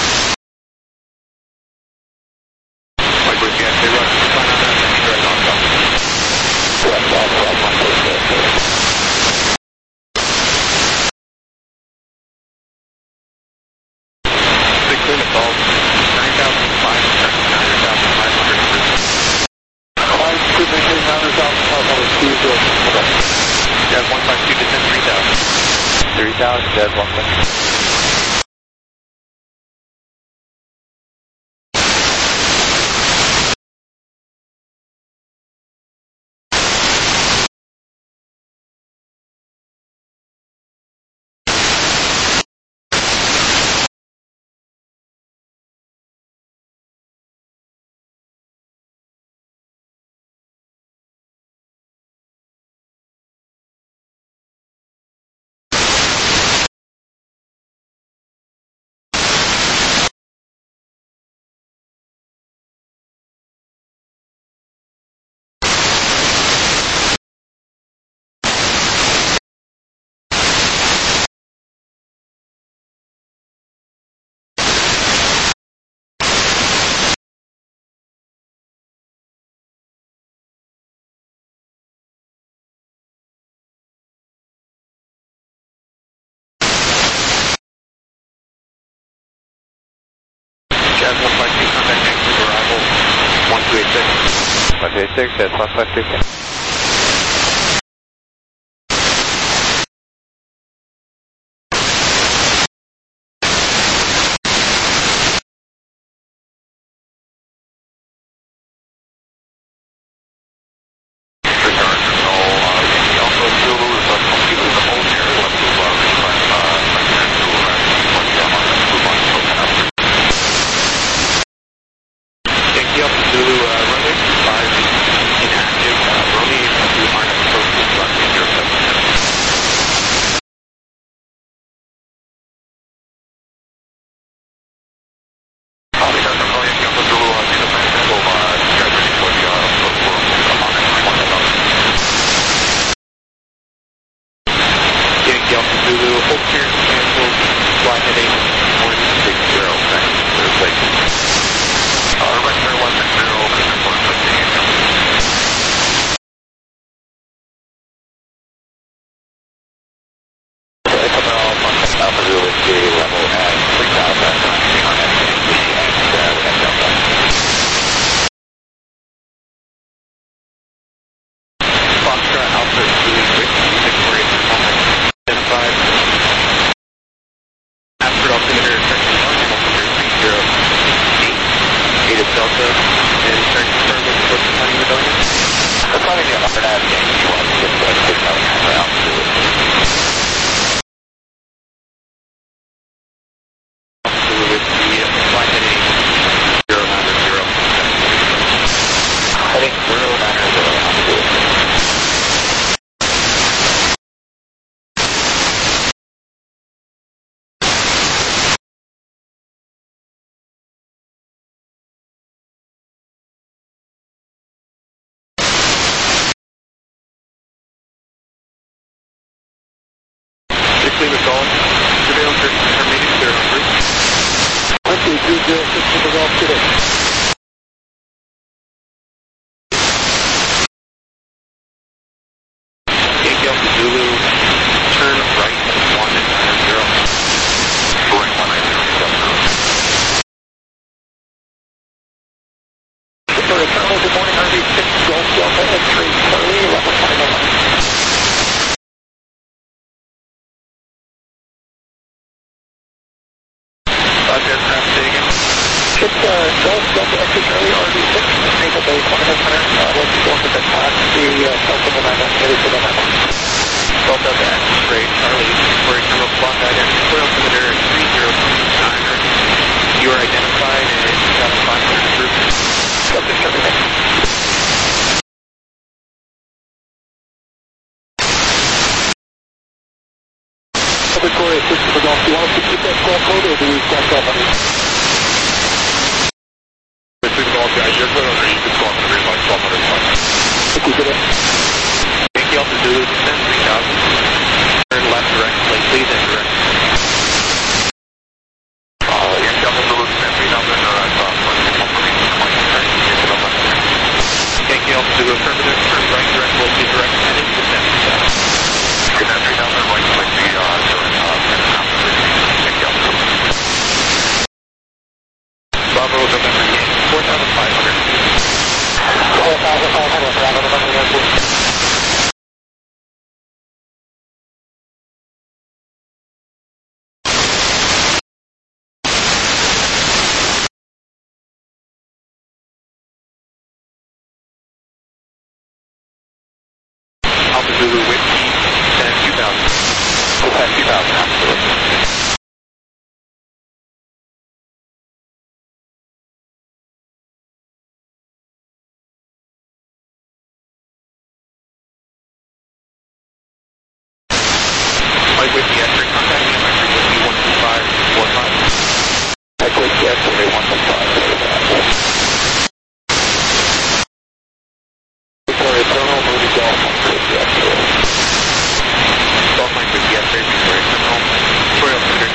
Likewise, yes, they run fine on that, and direct on top. Correct, all correct, 146. Big limit, all 9,500. Climb to maintain 9,500 feet. Jazz 152, descend 3,000. 3,000, Jazz 152. Jazz 152, contact Vancouver arrival 1286. 186, Jazz 152. Victoria 6 for Golf. Do you want us to keep that call code or do we stack up on it? Golf, guys, you're good under. You can go up to the 1200. Keep it up. affirmative, turn right direct, will be direct heading to San Francisco. Good afternoon, Delta, right, like the, Bravo, November Yankee, 4,500. 4,500, Bravo, November Yankee. Alpha Zulu, Whiskey, 10,2000. 10,2000, absolutely. Mike Whiskey, X-ray, contact me, my frequency 12545. Mike Whiskey, X-ray, 12545. Victoria Terminal, moving Golf, Mike Whiskey, X-ray. Golf Mike Whiskey, X-ray, Victoria Terminal, Royal Thunder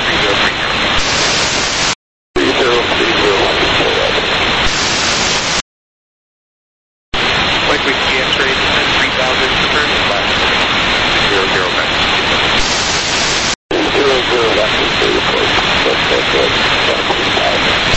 3030. 3030, Victoria. Mike Whiskey, X-ray, descend 3,000, turn left, 00 back. 00 left is the report. That's good. 3,000.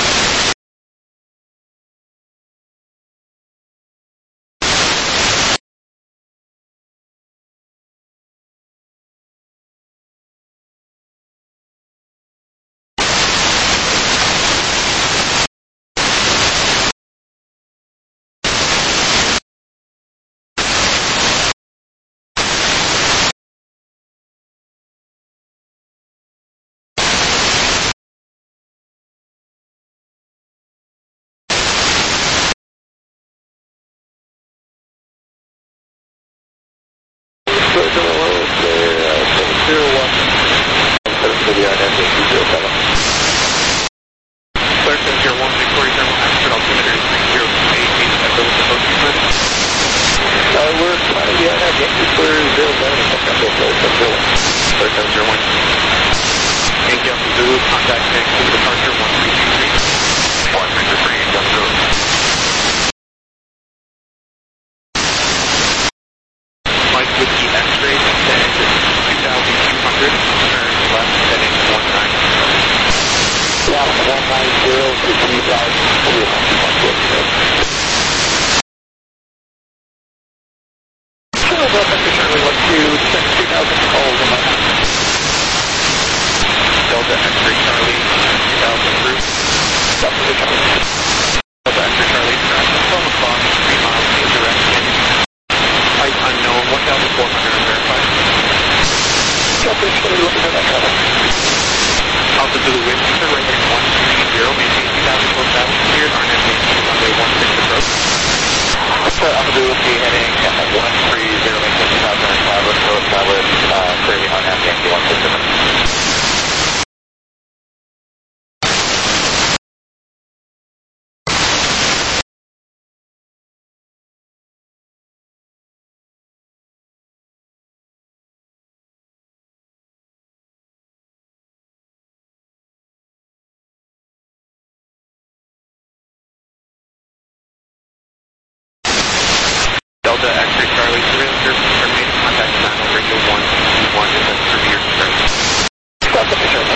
Delta X-ray Charlie, surveillance service terminated, contact channel radio 121 is at severe service. Stop the picture.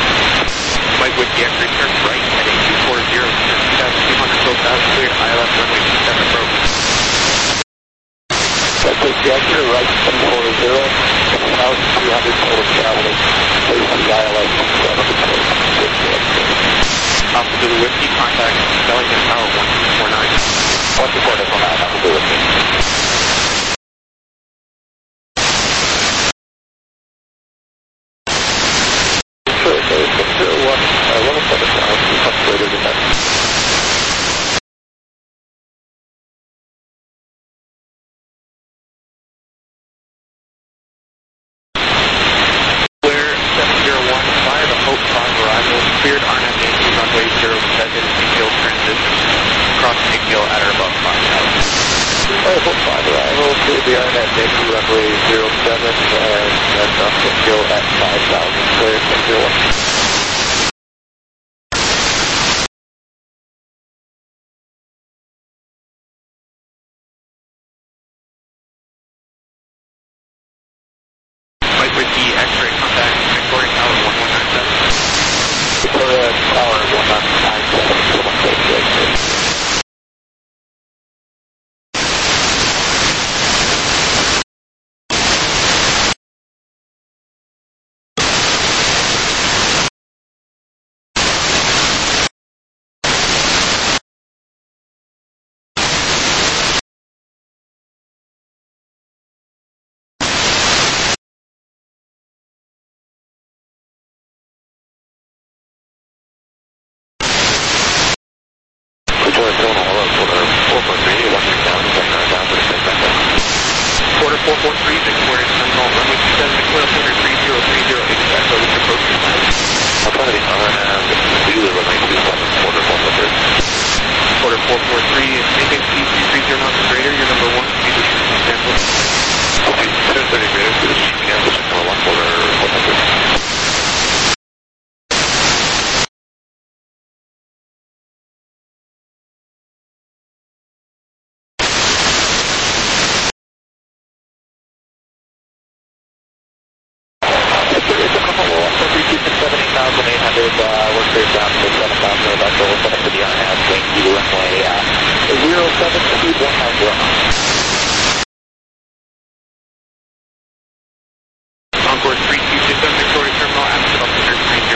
Mike Whiskey X-ray turn right, heading 240, 2,200 close out, clear, ILS runway 27 approach. Mike Whiskey X-ray right, 240, 2,200 total traveling, facing ILS 27 approach. Alpha Zulu Whiskey, contact Bellingham Tower 1249. 124.9, Alpha Zulu Whiskey. Cleared RNAV Yankee runway 07, detailed transition, cross Nickville at or above 5,000. Hope 5 arrival, cleared the RNAV Yankee runway 07, and cross Nickville at 5,000, cleared Nickville. 443, Victoria Terminal, runway 27, Victoria Center 3030, expect over approach to plan. Authority RNAV, Zulu, runway 27, quarter 443. Quarter 443, maintain speed 230 knots or greater, your number 1, speed restriction cancel. Okay, 230 meters, speed restriction cancel, number 1, quarter 443. Workers down to 7,000 about to open up to the RNAV, Yankee runway 07, speed 190. Encore 3267, Victoria Terminal, Aspen Altimeter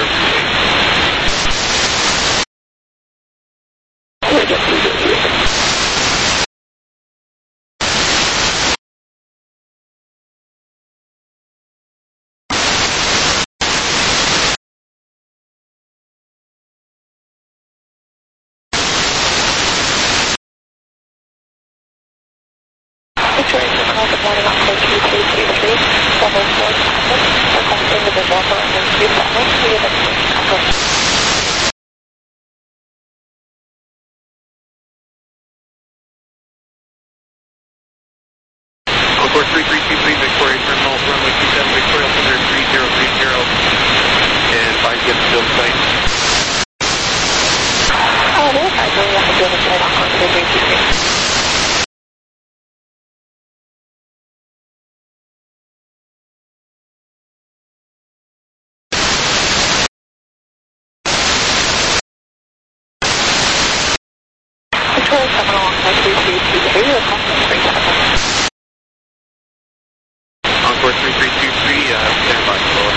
3038. Victoria Terminal, good morning, Encore 3323, level 4 traffic, requesting the visual for under 27, we have a Encore 3323, Victoria Terminal, runway 27, Victoria Center 3030, and 5 get still site. verify, we have to do the flight Encore 3323. Victoria Terminal, Encore 3323, requesting 37. Encore 3323, stand by, forward.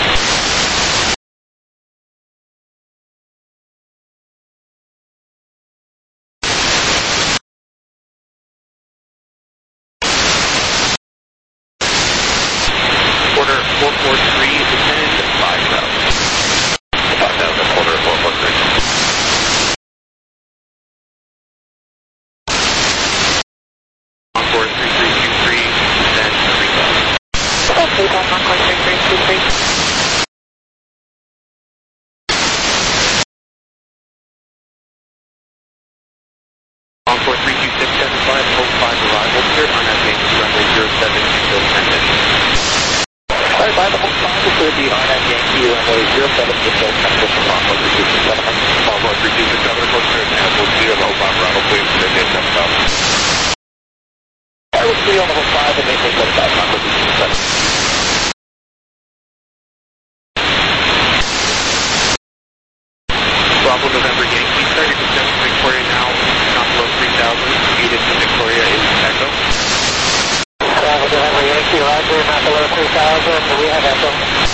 Quarter 443, descend 5,000. 5,000, quarter 443. Encore 3323, descend 3,000. Okay, that's Encore 3323. Encore 32675, hold 5 arrival, cleared on Yankee runway 07, still transition. Alright, by the whole time, this would be RNAV Yankee runway 07, still transition, Encore 3267. Encore 3267, approach cleared and we'll see you on the whole 5 arrival, please, maintain 7,000. I will see you on the whole 5 and maintain 7,000, Encore 3267. Bravo November Yankee, target descent to Victoria now, not below 3,000, speed into Victoria is Echo. Bravo November Yankee, roger, not below 3,000, we have Echo.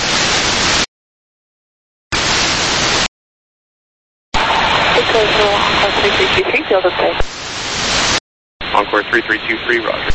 Victoria Terminal, Encore 3323, field of play. Encore 3323, roger.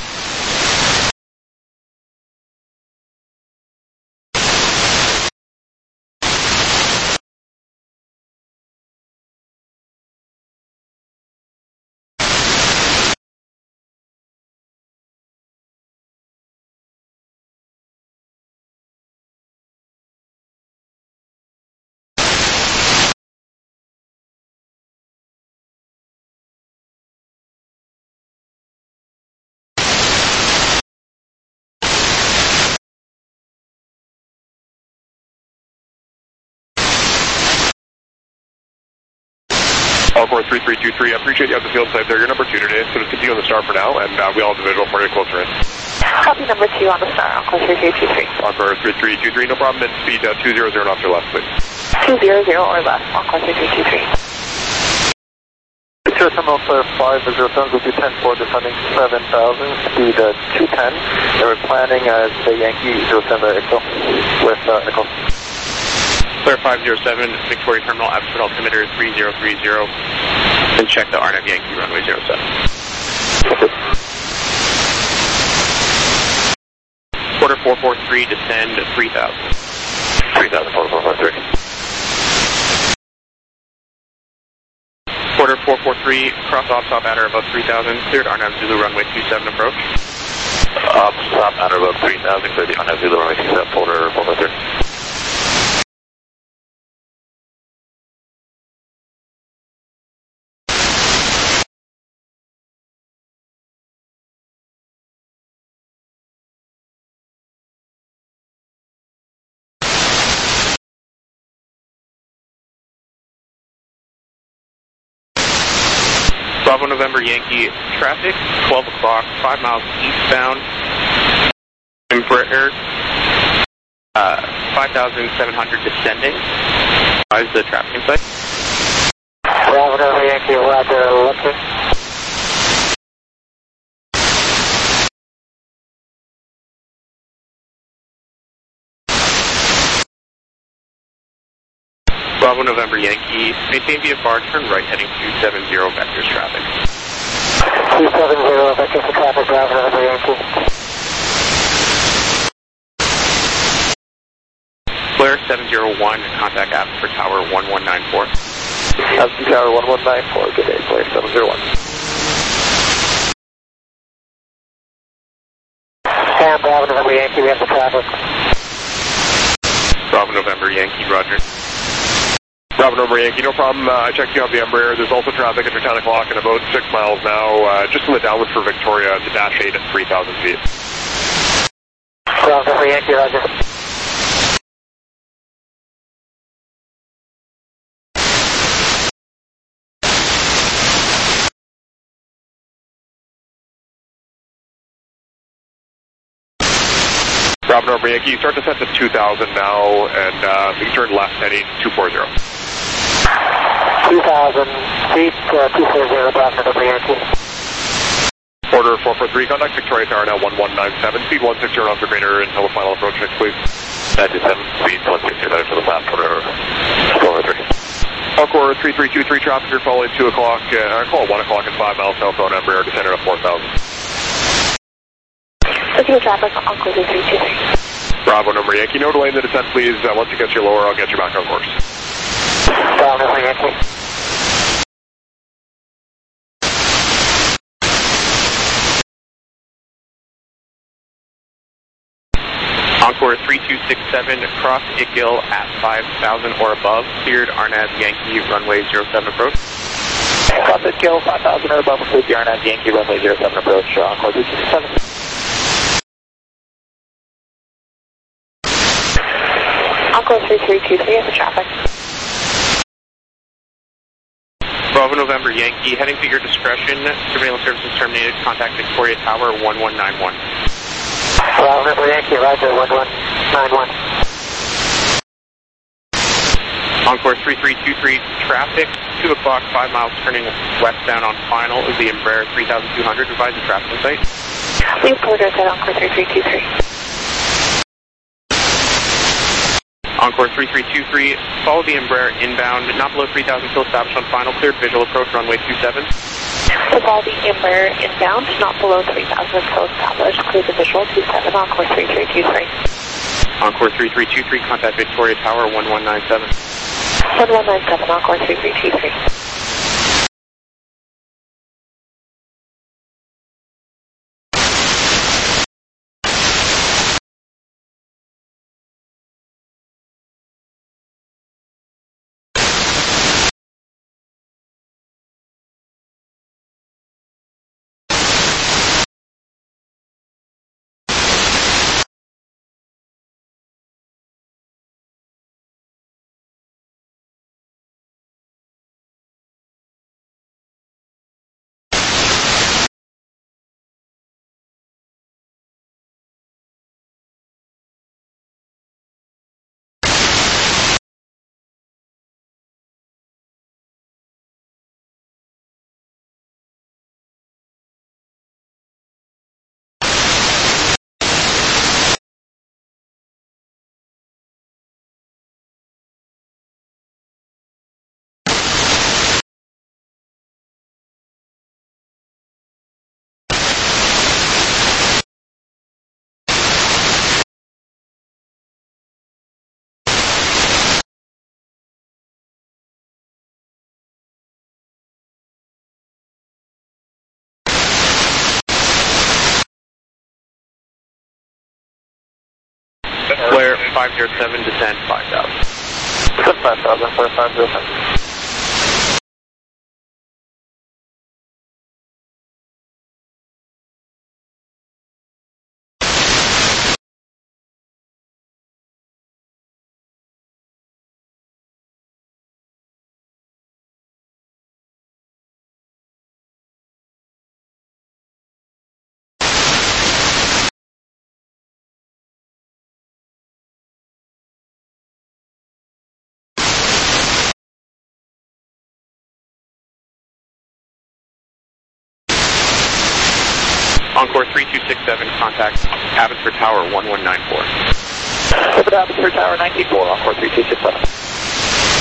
Encore 3323, I appreciate you have the field site there. You're number 2 today, so just continue on the star for now, and we all have the visual for you closer in. Copy number 2 on the star, Encore 3323. Encore 3323, no problem, and speed 200 knots or less, please. 200 or less, Encore 3323. Victoria Terminal Clear 507, will be 10-4, descending 7,000, speed 210, and we're planning the Yankee 07 Echo with Echo. Clear 507, Victoria Terminal, Aspen Altimeter 3030, and check the RNAV Yankee runway 07. Quarter 443, descend 3,000. 3,000, quarter 443. Quarter 443, cross off top adder above 3,000, cleared RNAV Zulu runway 27 approach. Stop at or above 3,000, clear the RNAV Zulu runway 27, folder 443. Bravo November Yankee traffic, 12 o'clock, 5 miles eastbound, Embraer, 5,700 descending. Is the traffic in sight? Bravo November Yankee, Roger, looking. Bravo November Yankee, maintain VFR, turn right heading 270 vectors traffic. 270 vectors for traffic, Bravo November Yankee. Flare 701, contact app for tower 1194. Altitude tower 1194, good day, Flare 701. And Bravo November Yankee, we have the traffic. Bravo November Yankee, roger. Bravo November Yankee, no problem. I checked you out the Embraer. There's also traffic at your 10 o'clock and about 6 miles now, just in the downwind for Victoria to dash 8 at 3,000 feet. Bravo November Yankee, roger. Bravo November Yankee, start descent at 2,000 now, and you can turn left heading 240. 2,000 feet, 240, Bravo November Yankee. Order 443, contact Victoria Tower now 1197, speed 160 knots or greater until the final approach check, please. 97, speed 160 for the last order 443. Encore 3323 traffic, you're following 2 o'clock, call 1 o'clock and 5 miles southbound Embraer, descended at 4,000. Looking at traffic, Encore 3323. Bravo November Yankee, no delay in the descent, please. Once it gets you lower, I'll get you back on course. Bravo November Yankee. Encore 3267, cross Ickgill at 5,000 or above, cleared RNAV Yankee, runway 07 approach. Cross Ickgill, 5,000 or above, include the RNAV Yankee, runway 07 approach, Encore 3267. Encore 3323 at the traffic. Bravo November Yankee, heading to your discretion, surveillance services terminated, contact Victoria Tower 1191. Bravo November Yankee, roger, 1191. Encore 3323 traffic, 2 o'clock, 5 miles turning westbound on final is the Embraer 3200, advise the traffic in sight. Leave corridors at Encore 3323. Encore 3323, follow the Embraer inbound, not below 3,000 till established on final, cleared visual approach runway 27. So follow the Embraer inbound, not below 3,000 till established, clear the visual 27, Encore 3323. Encore 3323, contact Victoria Tower 1197. 1197, Encore 3323. Flare 507, descend 5,000. Descend 5,000, Flare 507. Encore 3267, contact Abbotsford Tower 1194. Over to Abbotsford Tower 94, Encore 3267.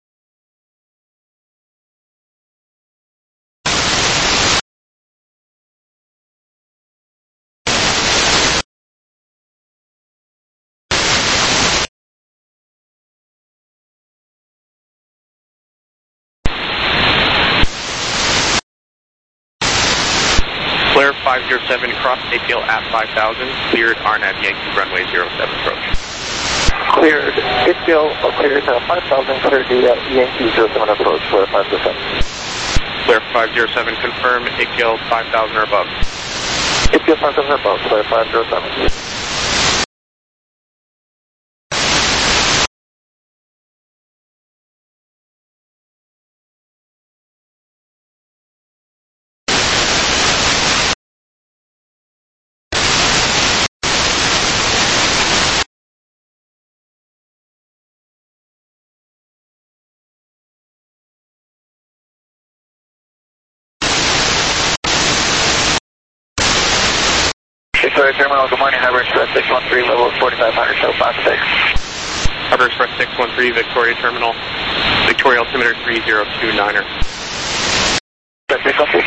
Flare 507, cross APL at 5,000, cleared RNAV Yankee runway 07 approach. Cleared, APL cleared 5,000, cleared the Yankee 07 approach, Flare 507. Flare 507, confirm APL 5,000 or above. APL 5,000 or above, Flare 507. Victoria Terminal, good morning, Harbor Express 613, level 4500, show 56. Harbor Express 613, Victoria Terminal, Victoria altimeter 3029er. That's 613.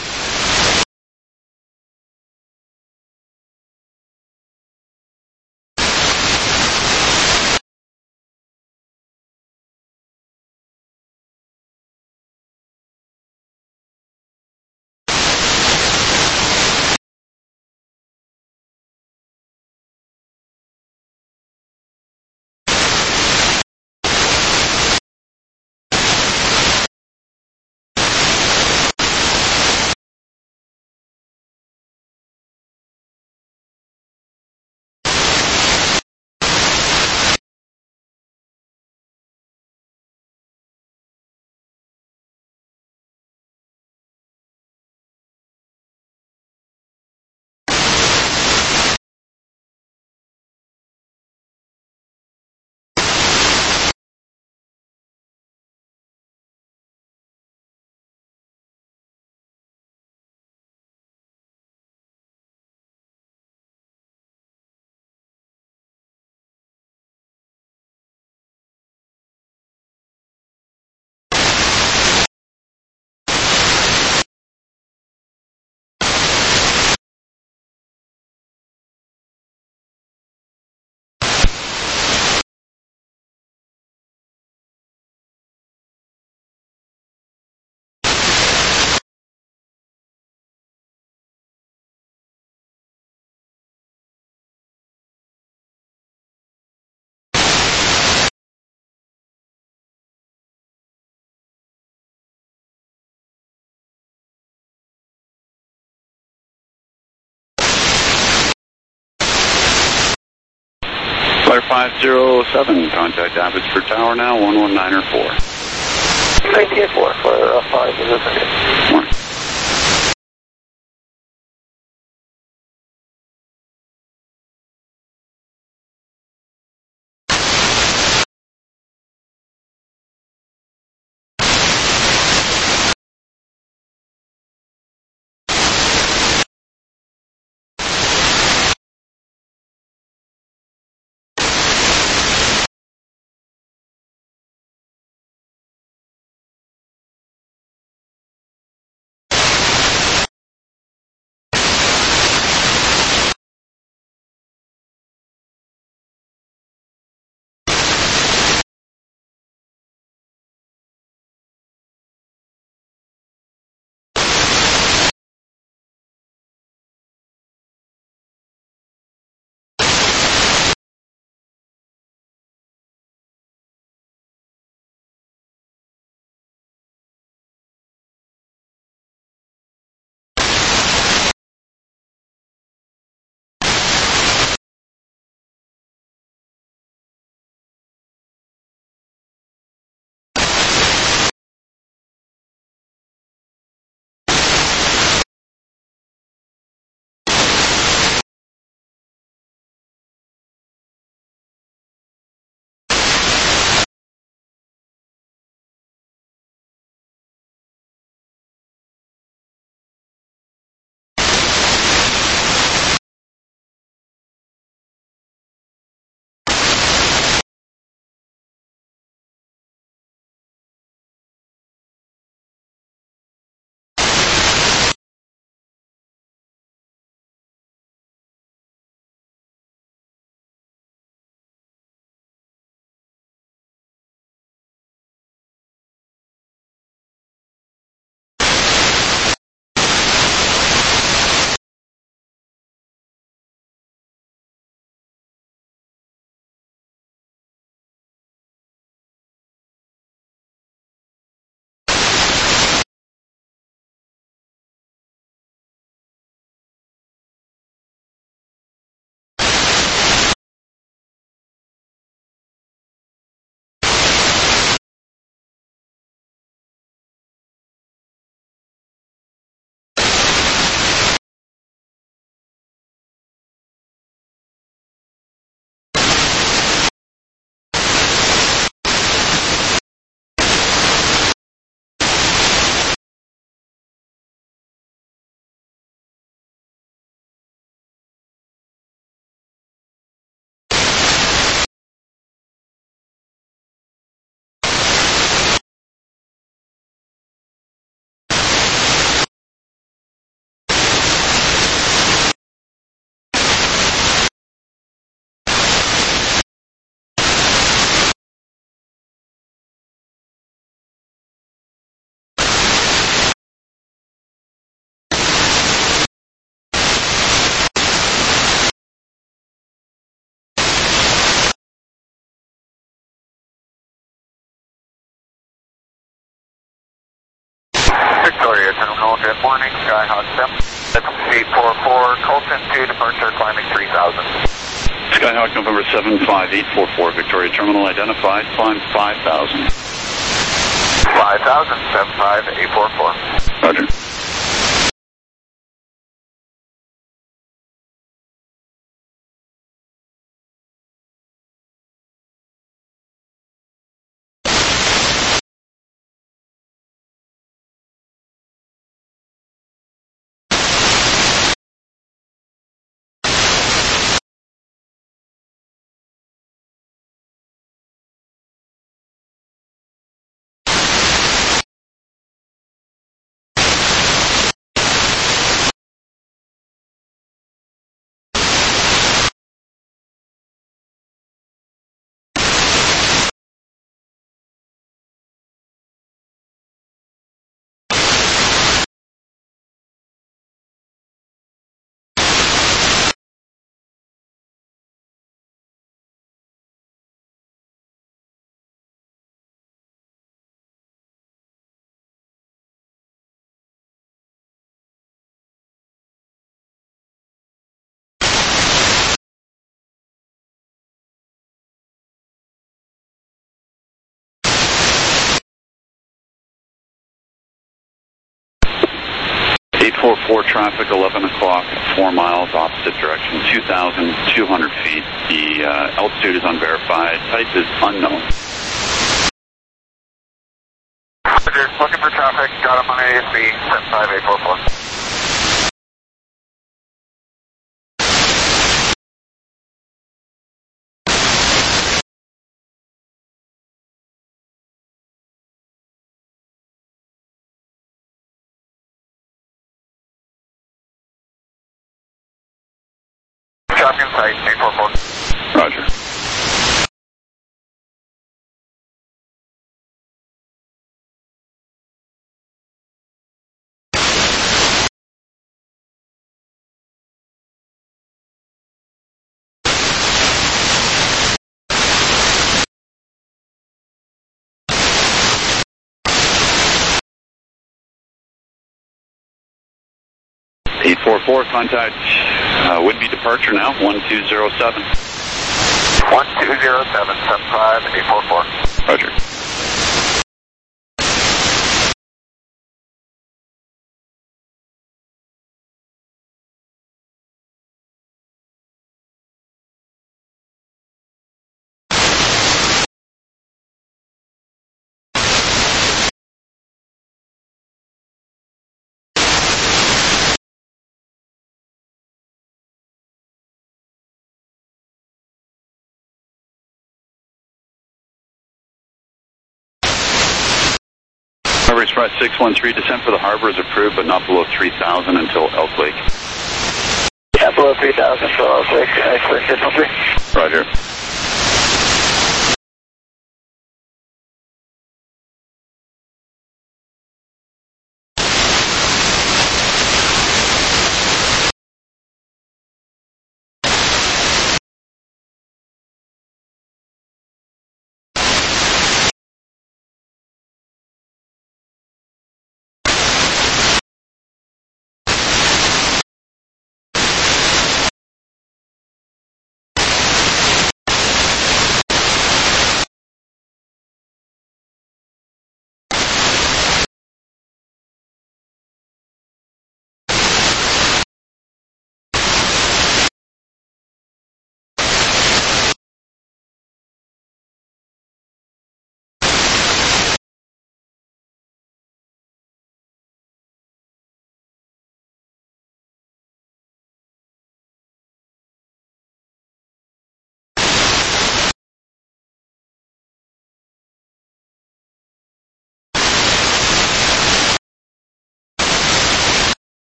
Flare 507, contact Abbotsford Tower now, 11904. 4, Flare 507. Morning. Good morning, Skyhawk 7. That's 844, Colton to departure, climbing 3000. Skyhawk November 75844, Victoria Terminal identified, climb 5000. 5000, 75844. Roger. Four traffic, 11 o'clock, 4 miles opposite direction, 2,200 feet. The altitude is unverified. Type is unknown. Roger, looking for traffic, got him on ASB, 75844. Traffic in sight, 844. Roger. Eight 4-4, contact would-be departure now, 1207. 1207, 75844. Roger. Harbor Express 613, descent for the harbor is approved, but not below 3,000 until Elk Lake. Yeah, below 3,000 until Elk Lake. Roger.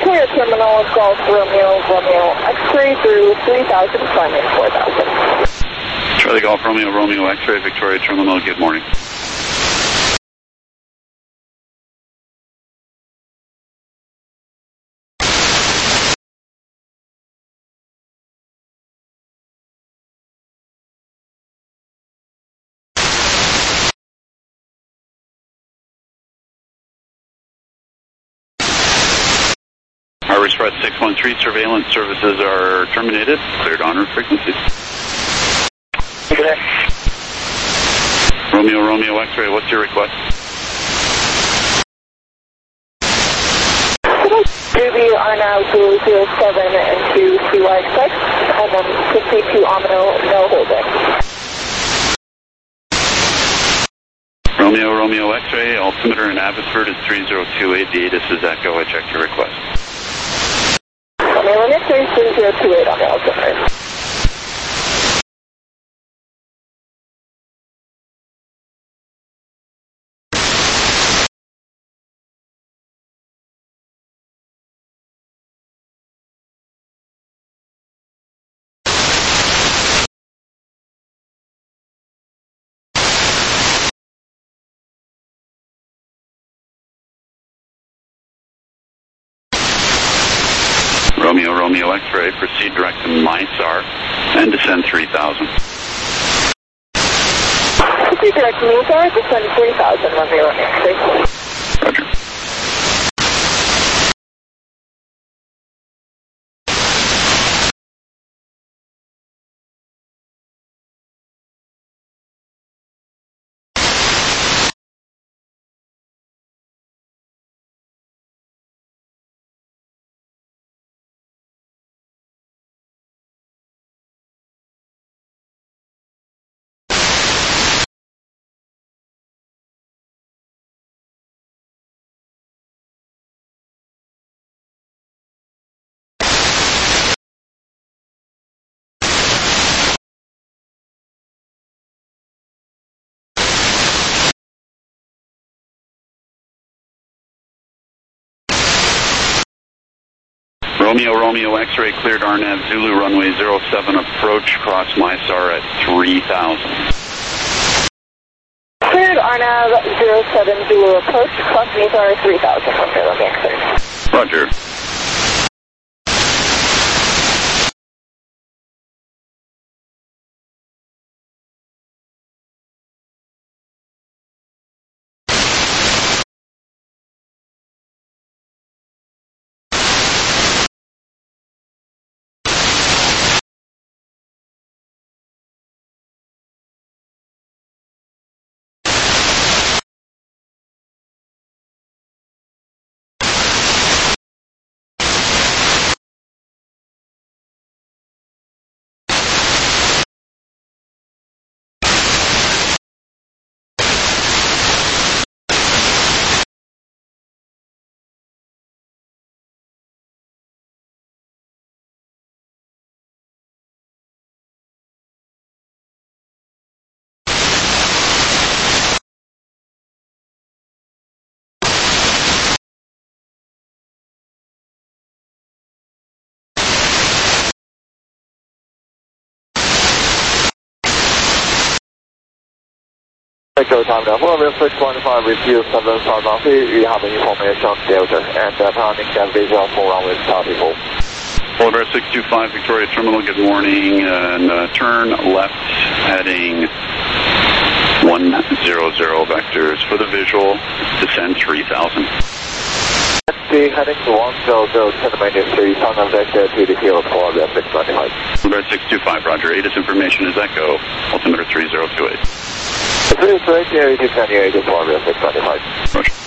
Victoria Terminal, Golf Romeo, Romeo X-ray through 3000, climbing 4000. Charlie Golf Romeo, Romeo X-ray, Victoria Terminal, good morning. Our Express 613 surveillance services are terminated. Cleared en route frequency. Romeo, Romeo X-ray, what's your request? Ruby are now 007 into CY6, and then 52 Omino, no holding. Romeo, Romeo X-ray, altimeter in Abbotsford is 3028. The ATIS is Echo. I checked your request. Romeo X-ray 3028 on the altimeter. Romeo, Romeo X-ray, proceed direct to Mysar and descend 3000. Proceed direct to Mysar, descend 3000, Romeo X-ray. Roger. Romeo, Romeo X-ray, cleared RNAV Zulu, runway 07, approach, cross Mysar at 3000. Cleared RNAV 07 Zulu approach, cross Mysar 3000, Romeo X-ray. Roger. Echo time now, Romeo 615, review 7 South Alpha, you have information Delta, and planning can visual for runway 34. Boulder 625, Victoria Terminal, good morning, and turn left heading 100 vectors for the visual, descend 3000. The heading to 100, 10 minutes 3000 vector to the field for the 625. Boulder 625, roger, ATIS information is Echo, altimeter 3028. 328 is 10 for the 625. Roger.